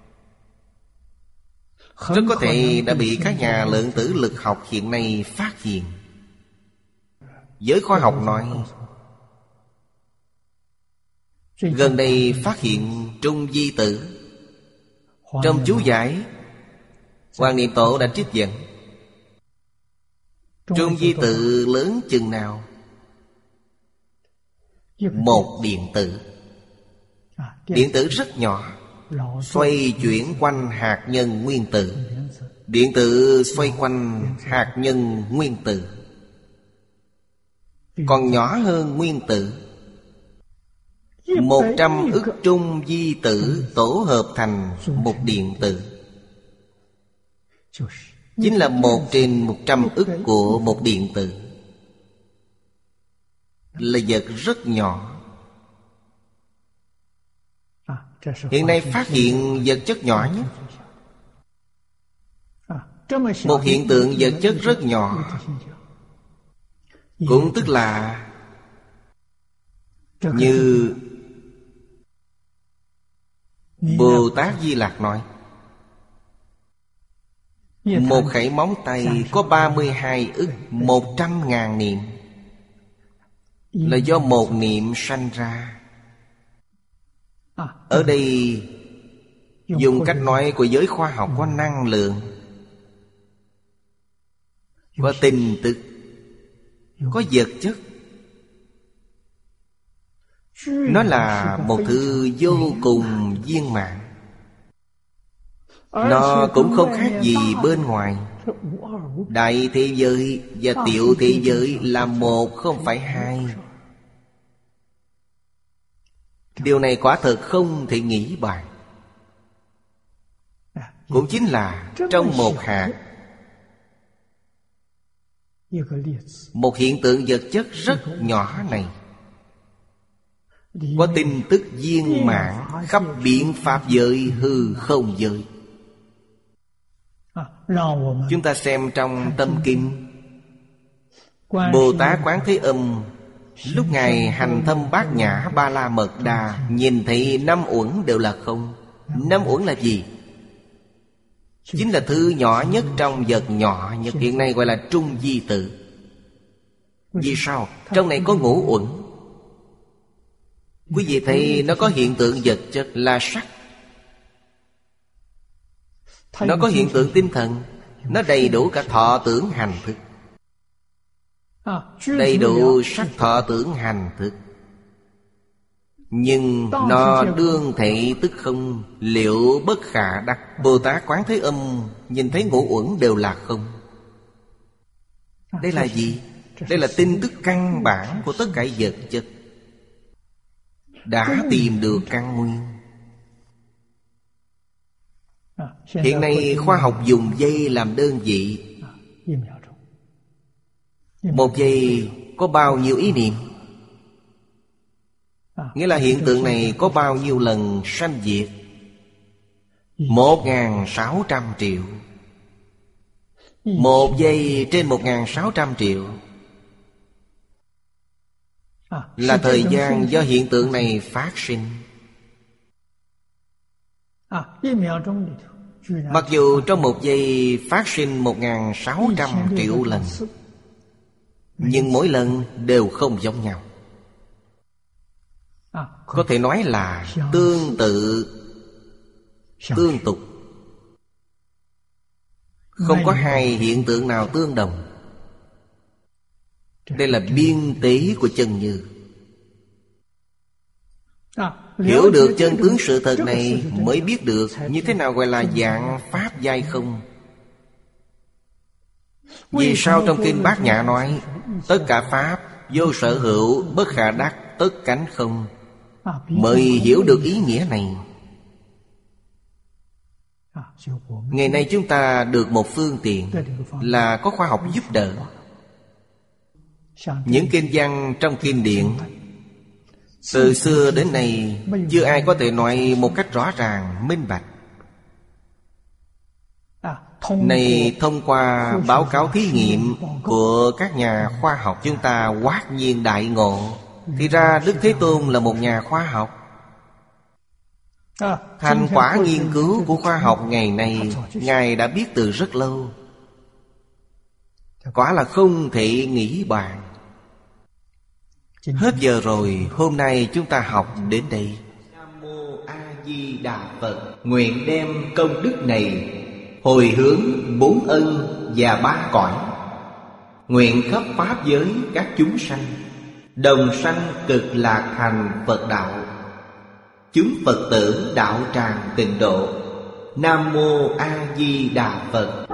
rất có thể đã bị các nhà lượng tử lực học hiện nay phát hiện. Giới khoa học nói gần đây phát hiện trung di tử. Trong chú giải Hoàng Niệm Tổ đã trích dẫn. Trung di tử lớn chừng nào? Một điện tử. Điện tử rất nhỏ, xoay chuyển quanh hạt nhân nguyên tử. Điện tử xoay quanh hạt nhân nguyên tử, còn nhỏ hơn nguyên tử. Một trăm ức trung di tử tổ hợp thành một điện tử, chính là một trên một trăm ức của một điện tử. Là vật rất nhỏ. Hiện nay phát hiện vật chất nhỏ nhất. Một hiện tượng vật chất rất nhỏ, cũng tức là như Bồ Tát Di Lặc nói, một khẩy móng tay có ba mươi hai ức một trăm ngàn niệm, là do một niệm sanh ra. Ở đây dùng cách nói của giới khoa học có năng lượng, có tin tức, có vật chất. Nó là một thứ vô cùng viên mãn. Nó cũng không khác gì bên ngoài. Đại thế giới và tiểu thế giới là một, không phải hai. Điều này quả thật không thể nghĩ bàn. Cũng chính là trong một hạt, một hiện tượng vật chất rất nhỏ này, có tin tức viên mãn khắp biện pháp giới hư không giới. Chúng ta xem trong Tâm Kinh, Bồ Tát Quán Thế Âm lúc Ngài hành thâm Bát Nhã Ba La Mật Đa, nhìn thấy năm uẩn đều là không. Năm uẩn là gì? Chính là thứ nhỏ nhất trong vật nhỏ nhất. Hiện nay gọi là trung di tử. Vì sao? Trong này có ngũ uẩn. Quý vị thấy nó có hiện tượng vật chất là sắc, nó có hiện tượng tinh thần, nó đầy đủ cả thọ tưởng hành thức, đầy đủ sắc thọ tưởng hành thức. Nhưng nó đương thể tức không, liệu bất khả đắc. Bồ Tát Quán Thế Âm nhìn thấy ngũ uẩn đều là không. Đây là gì? Đây là tin tức căn bản của tất cả vật chất. Đã tìm được căn nguyên. Hiện nay khoa học dùng giây làm đơn vị. Một giây có bao nhiêu ý niệm? Nghĩa là hiện tượng này có bao nhiêu lần sanh diệt? Một ngàn sáu trăm triệu. Một giây trên một ngàn sáu trăm triệu là thời gian do hiện tượng này phát sinh. Mặc dù trong một giây phát sinh một ngàn sáu trăm triệu lần, nhưng mỗi lần đều không giống nhau. Có thể nói là tương tự, tương tục. Không có hai hiện tượng nào tương đồng. Đây là biên tế của chân như. Hiểu được chân tướng sự thật này mới biết được như thế nào gọi là dạng pháp giai không. Vì sao trong kinh Bát Nhã nói tất cả pháp vô sở hữu, bất khả đắc, tất cánh không, mới hiểu được ý nghĩa này. Ngày nay chúng ta được một phương tiện là có khoa học giúp đỡ. Những kinh văn trong kinh điển từ xưa đến nay chưa ai có thể nói một cách rõ ràng, minh bạch. Này thông qua báo cáo thí nghiệm của các nhà khoa học, chúng ta hoát nhiên đại ngộ. Thì ra Đức Thế Tôn là một nhà khoa học. Thành quả nghiên cứu của khoa học ngày nay Ngài đã biết từ rất lâu. Quả là không thể nghĩ bàn. Hết giờ rồi, hôm nay chúng ta học đến đây. Nam Mô A Di Đà Phật. Nguyện đem công đức này hồi hướng bốn ân và ba cõi. Nguyện khắp pháp giới các chúng sanh đồng sanh cực lạc thành Phật đạo. Chúng Phật tử đạo tràng tịnh độ. Nam Mô A Di Đà Phật.